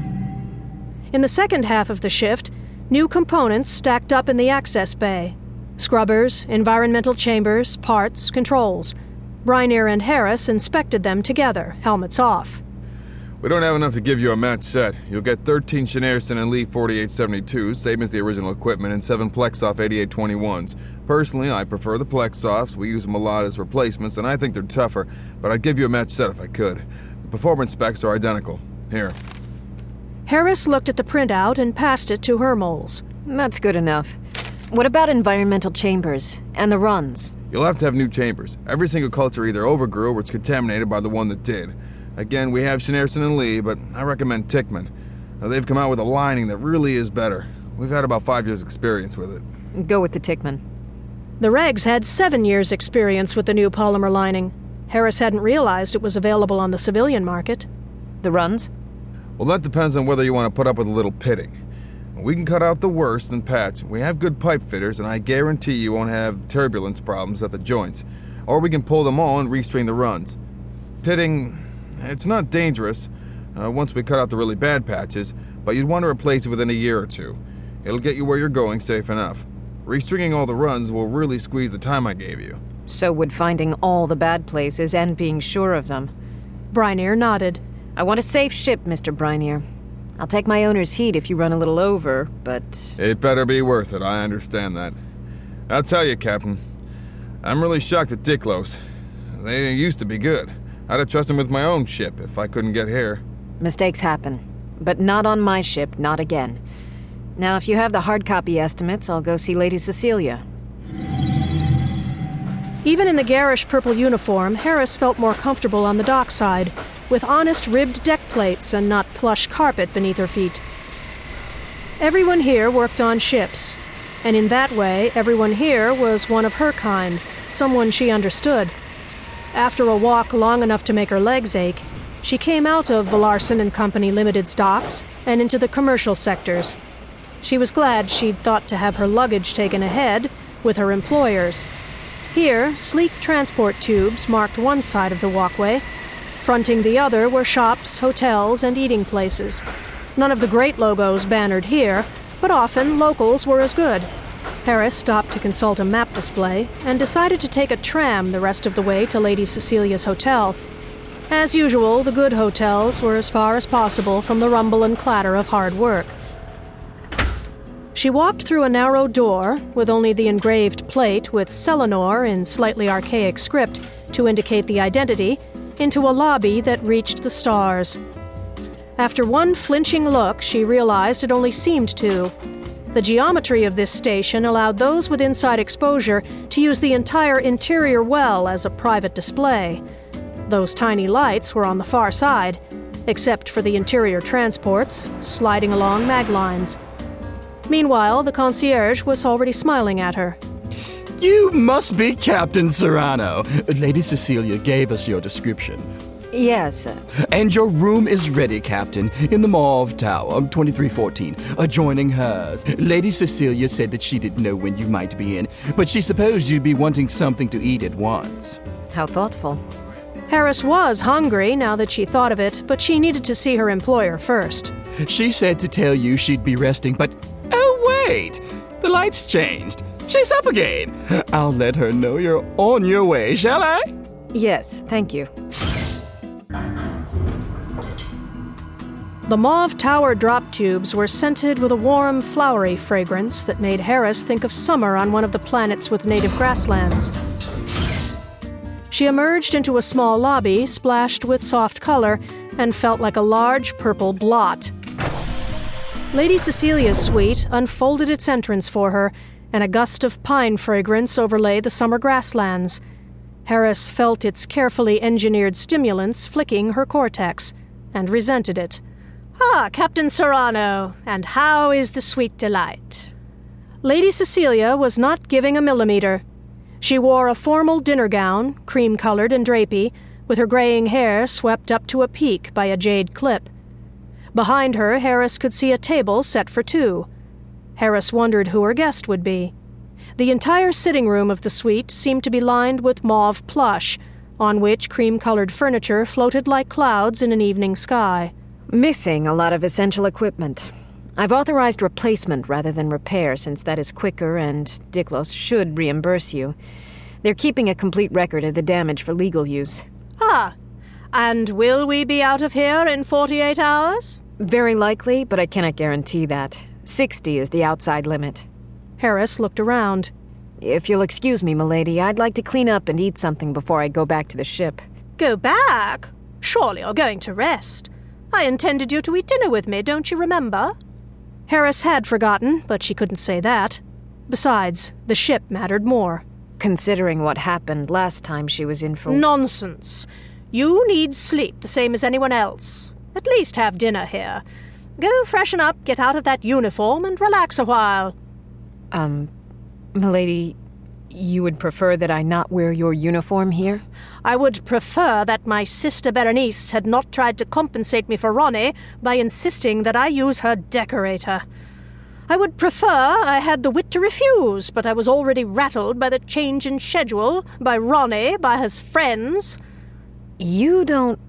In the second half of the shift, new components stacked up in the access bay. Scrubbers, environmental chambers, parts, controls. Brynier and Harris inspected them together, helmets off. We don't have enough to give you a match set. You'll get 13 Schneerson and Lee 4872s, same as the original equipment, and 7 Plexoff 8821s. Personally, I prefer the Plexoffs. We use them a lot as replacements, and I think they're tougher, but I'd give you a match set if I could. The performance specs are identical. Here. Harris looked at the printout and passed it to Hermols. That's good enough. What about environmental chambers and the runs? You'll have to have new chambers. Every single culture either overgrew or was contaminated by the one that did. Again, we have Schneerson and Lee, but I recommend Tickman. Now, they've come out with a lining that really is better. We've had about 5 years' experience with it. Go with the Tickman. The Regs had 7 years' experience with the new polymer lining. Harris hadn't realized it was available on the civilian market. The runs? Well, that depends on whether you want to put up with a little pitting. We can cut out the worst and patch. We have good pipe fitters, and I guarantee you won't have turbulence problems at the joints. Or we can pull them all and restring the runs. Pitting, it's not dangerous once we cut out the really bad patches, but you'd want to replace it within a year or two. It'll get you where you're going safe enough. Restringing all the runs will really squeeze the time I gave you. So would finding all the bad places and being sure of them. Brynier nodded. I want a safe ship, Mr. Brynier. I'll take my owner's heat if you run a little over, but... It better be worth it, I understand that. I'll tell you, Captain, I'm really shocked at Diklos. They used to be good. I'd have trusted them with my own ship if I couldn't get here. Mistakes happen, but not on my ship, not again. Now, if you have the hard copy estimates, I'll go see Lady Cecilia. Even in the garish purple uniform, Harris felt more comfortable on the dockside, with honest ribbed deck plates and not plush carpet beneath her feet. Everyone here worked on ships, and in that way, everyone here was one of her kind, someone she understood. After a walk long enough to make her legs ache, she came out of Valarson and Company Limited's docks and into the commercial sectors. She was glad she'd thought to have her luggage taken ahead with her employers. Here, sleek transport tubes marked one side of the walkway. Fronting the other were shops, hotels, and eating places. None of the great logos bannered here, but often locals were as good. Harris stopped to consult a map display and decided to take a tram the rest of the way to Lady Cecilia's hotel. As usual, the good hotels were as far as possible from the rumble and clatter of hard work. She walked through a narrow door, with only the engraved plate with Selenor in slightly archaic script to indicate the identity, into a lobby that reached the stars. After one flinching look, she realized it only seemed to. The geometry of this station allowed those with inside exposure to use the entire interior well as a private display. Those tiny lights were on the far side, except for the interior transports, sliding along mag lines. Meanwhile, the concierge was already smiling at her. You must be Captain Serrano. Lady Cecilia gave us your description. Yes. And your room is ready, Captain, in the Mauve Tower, 2314, adjoining hers. Lady Cecilia said that she didn't know when you might be in, but she supposed you'd be wanting something to eat at once. How thoughtful. Harris was hungry now that she thought of it, but she needed to see her employer first. She said to tell you she'd be resting, but... Oh, wait! The lights changed. She's up again. I'll let her know you're on your way, shall I? Yes, thank you. The Mauve Tower drop tubes were scented with a warm, flowery fragrance that made Harris think of summer on one of the planets with native grasslands. She emerged into a small lobby splashed with soft color and felt like a large purple blot. Lady Cecilia's suite unfolded its entrance for her, and a gust of pine fragrance overlay the summer grasslands. Harris felt its carefully engineered stimulants flicking her cortex, and resented it. Ah, Captain Serrano, and how is the sweet delight? Lady Cecilia was not giving a millimeter. She wore a formal dinner gown, cream-colored and drapey, with her graying hair swept up to a peak by a jade clip. Behind her, Harris could see a table set for two. Harris wondered who her guest would be. The entire sitting room of the suite seemed to be lined with mauve plush, on which cream-colored furniture floated like clouds in an evening sky. Missing a lot of essential equipment. I've authorized replacement rather than repair, since that is quicker and Diklos should reimburse you. They're keeping a complete record of the damage for legal use. Ah, and will we be out of here in 48 hours? Very likely, but I cannot guarantee that. 60 is the outside limit. Harris looked around. If you'll excuse me, milady, I'd like to clean up and eat something before I go back to the ship. Go back? Surely you're going to rest. I intended you to eat dinner with me, don't you remember? Harris had forgotten, but she couldn't say that. Besides, the ship mattered more. Considering what happened last time she was in for... Nonsense. You need sleep the same as anyone else. At least have dinner here. Go freshen up, get out of that uniform, and relax a while. Milady, you would prefer that I not wear your uniform here? I would prefer that my sister Berenice had not tried to compensate me for Ronnie by insisting that I use her decorator. I would prefer I had the wit to refuse, but I was already rattled by the change in schedule, by Ronnie, by his friends. You don't,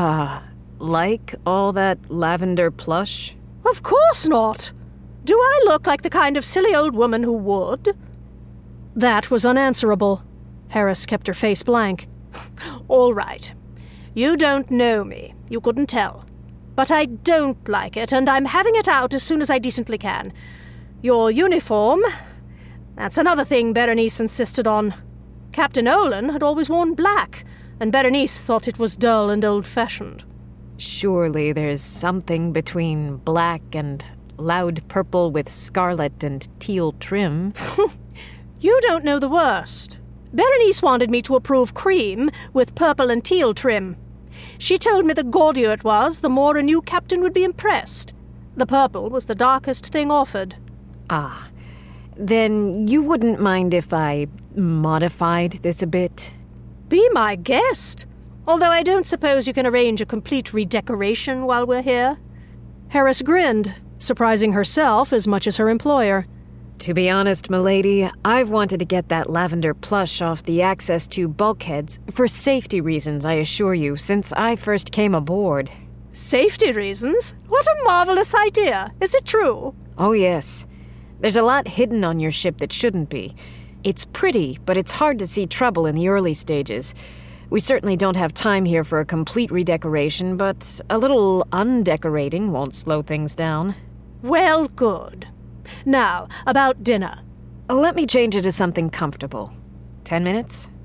like all that lavender plush? Of course not. Do I look like the kind of silly old woman who would? That was unanswerable. Harris kept her face blank. All right. You don't know me. You couldn't tell. But I don't like it, and I'm having it out as soon as I decently can. Your uniform... That's another thing Berenice insisted on. Captain Olin had always worn black, and Berenice thought it was dull and old-fashioned. Surely there's something between black and loud purple with scarlet and teal trim. You don't know the worst. Berenice wanted me to approve cream with purple and teal trim. She told me the gaudier it was, the more a new captain would be impressed. The purple was the darkest thing offered. Ah, then you wouldn't mind if I modified this a bit? Be my guest. Although I don't suppose you can arrange a complete redecoration while we're here. Harris grinned, surprising herself as much as her employer. To be honest, milady, I've wanted to get that lavender plush off the access tube bulkheads, for safety reasons, I assure you, since I first came aboard. Safety reasons? What a marvelous idea. Is it true? Oh, yes. There's a lot hidden on your ship that shouldn't be. It's pretty, but it's hard to see trouble in the early stages. We certainly don't have time here for a complete redecoration, but a little undecorating won't slow things down. Well, good. Now, about dinner. Let me change it to something comfortable. 10 minutes?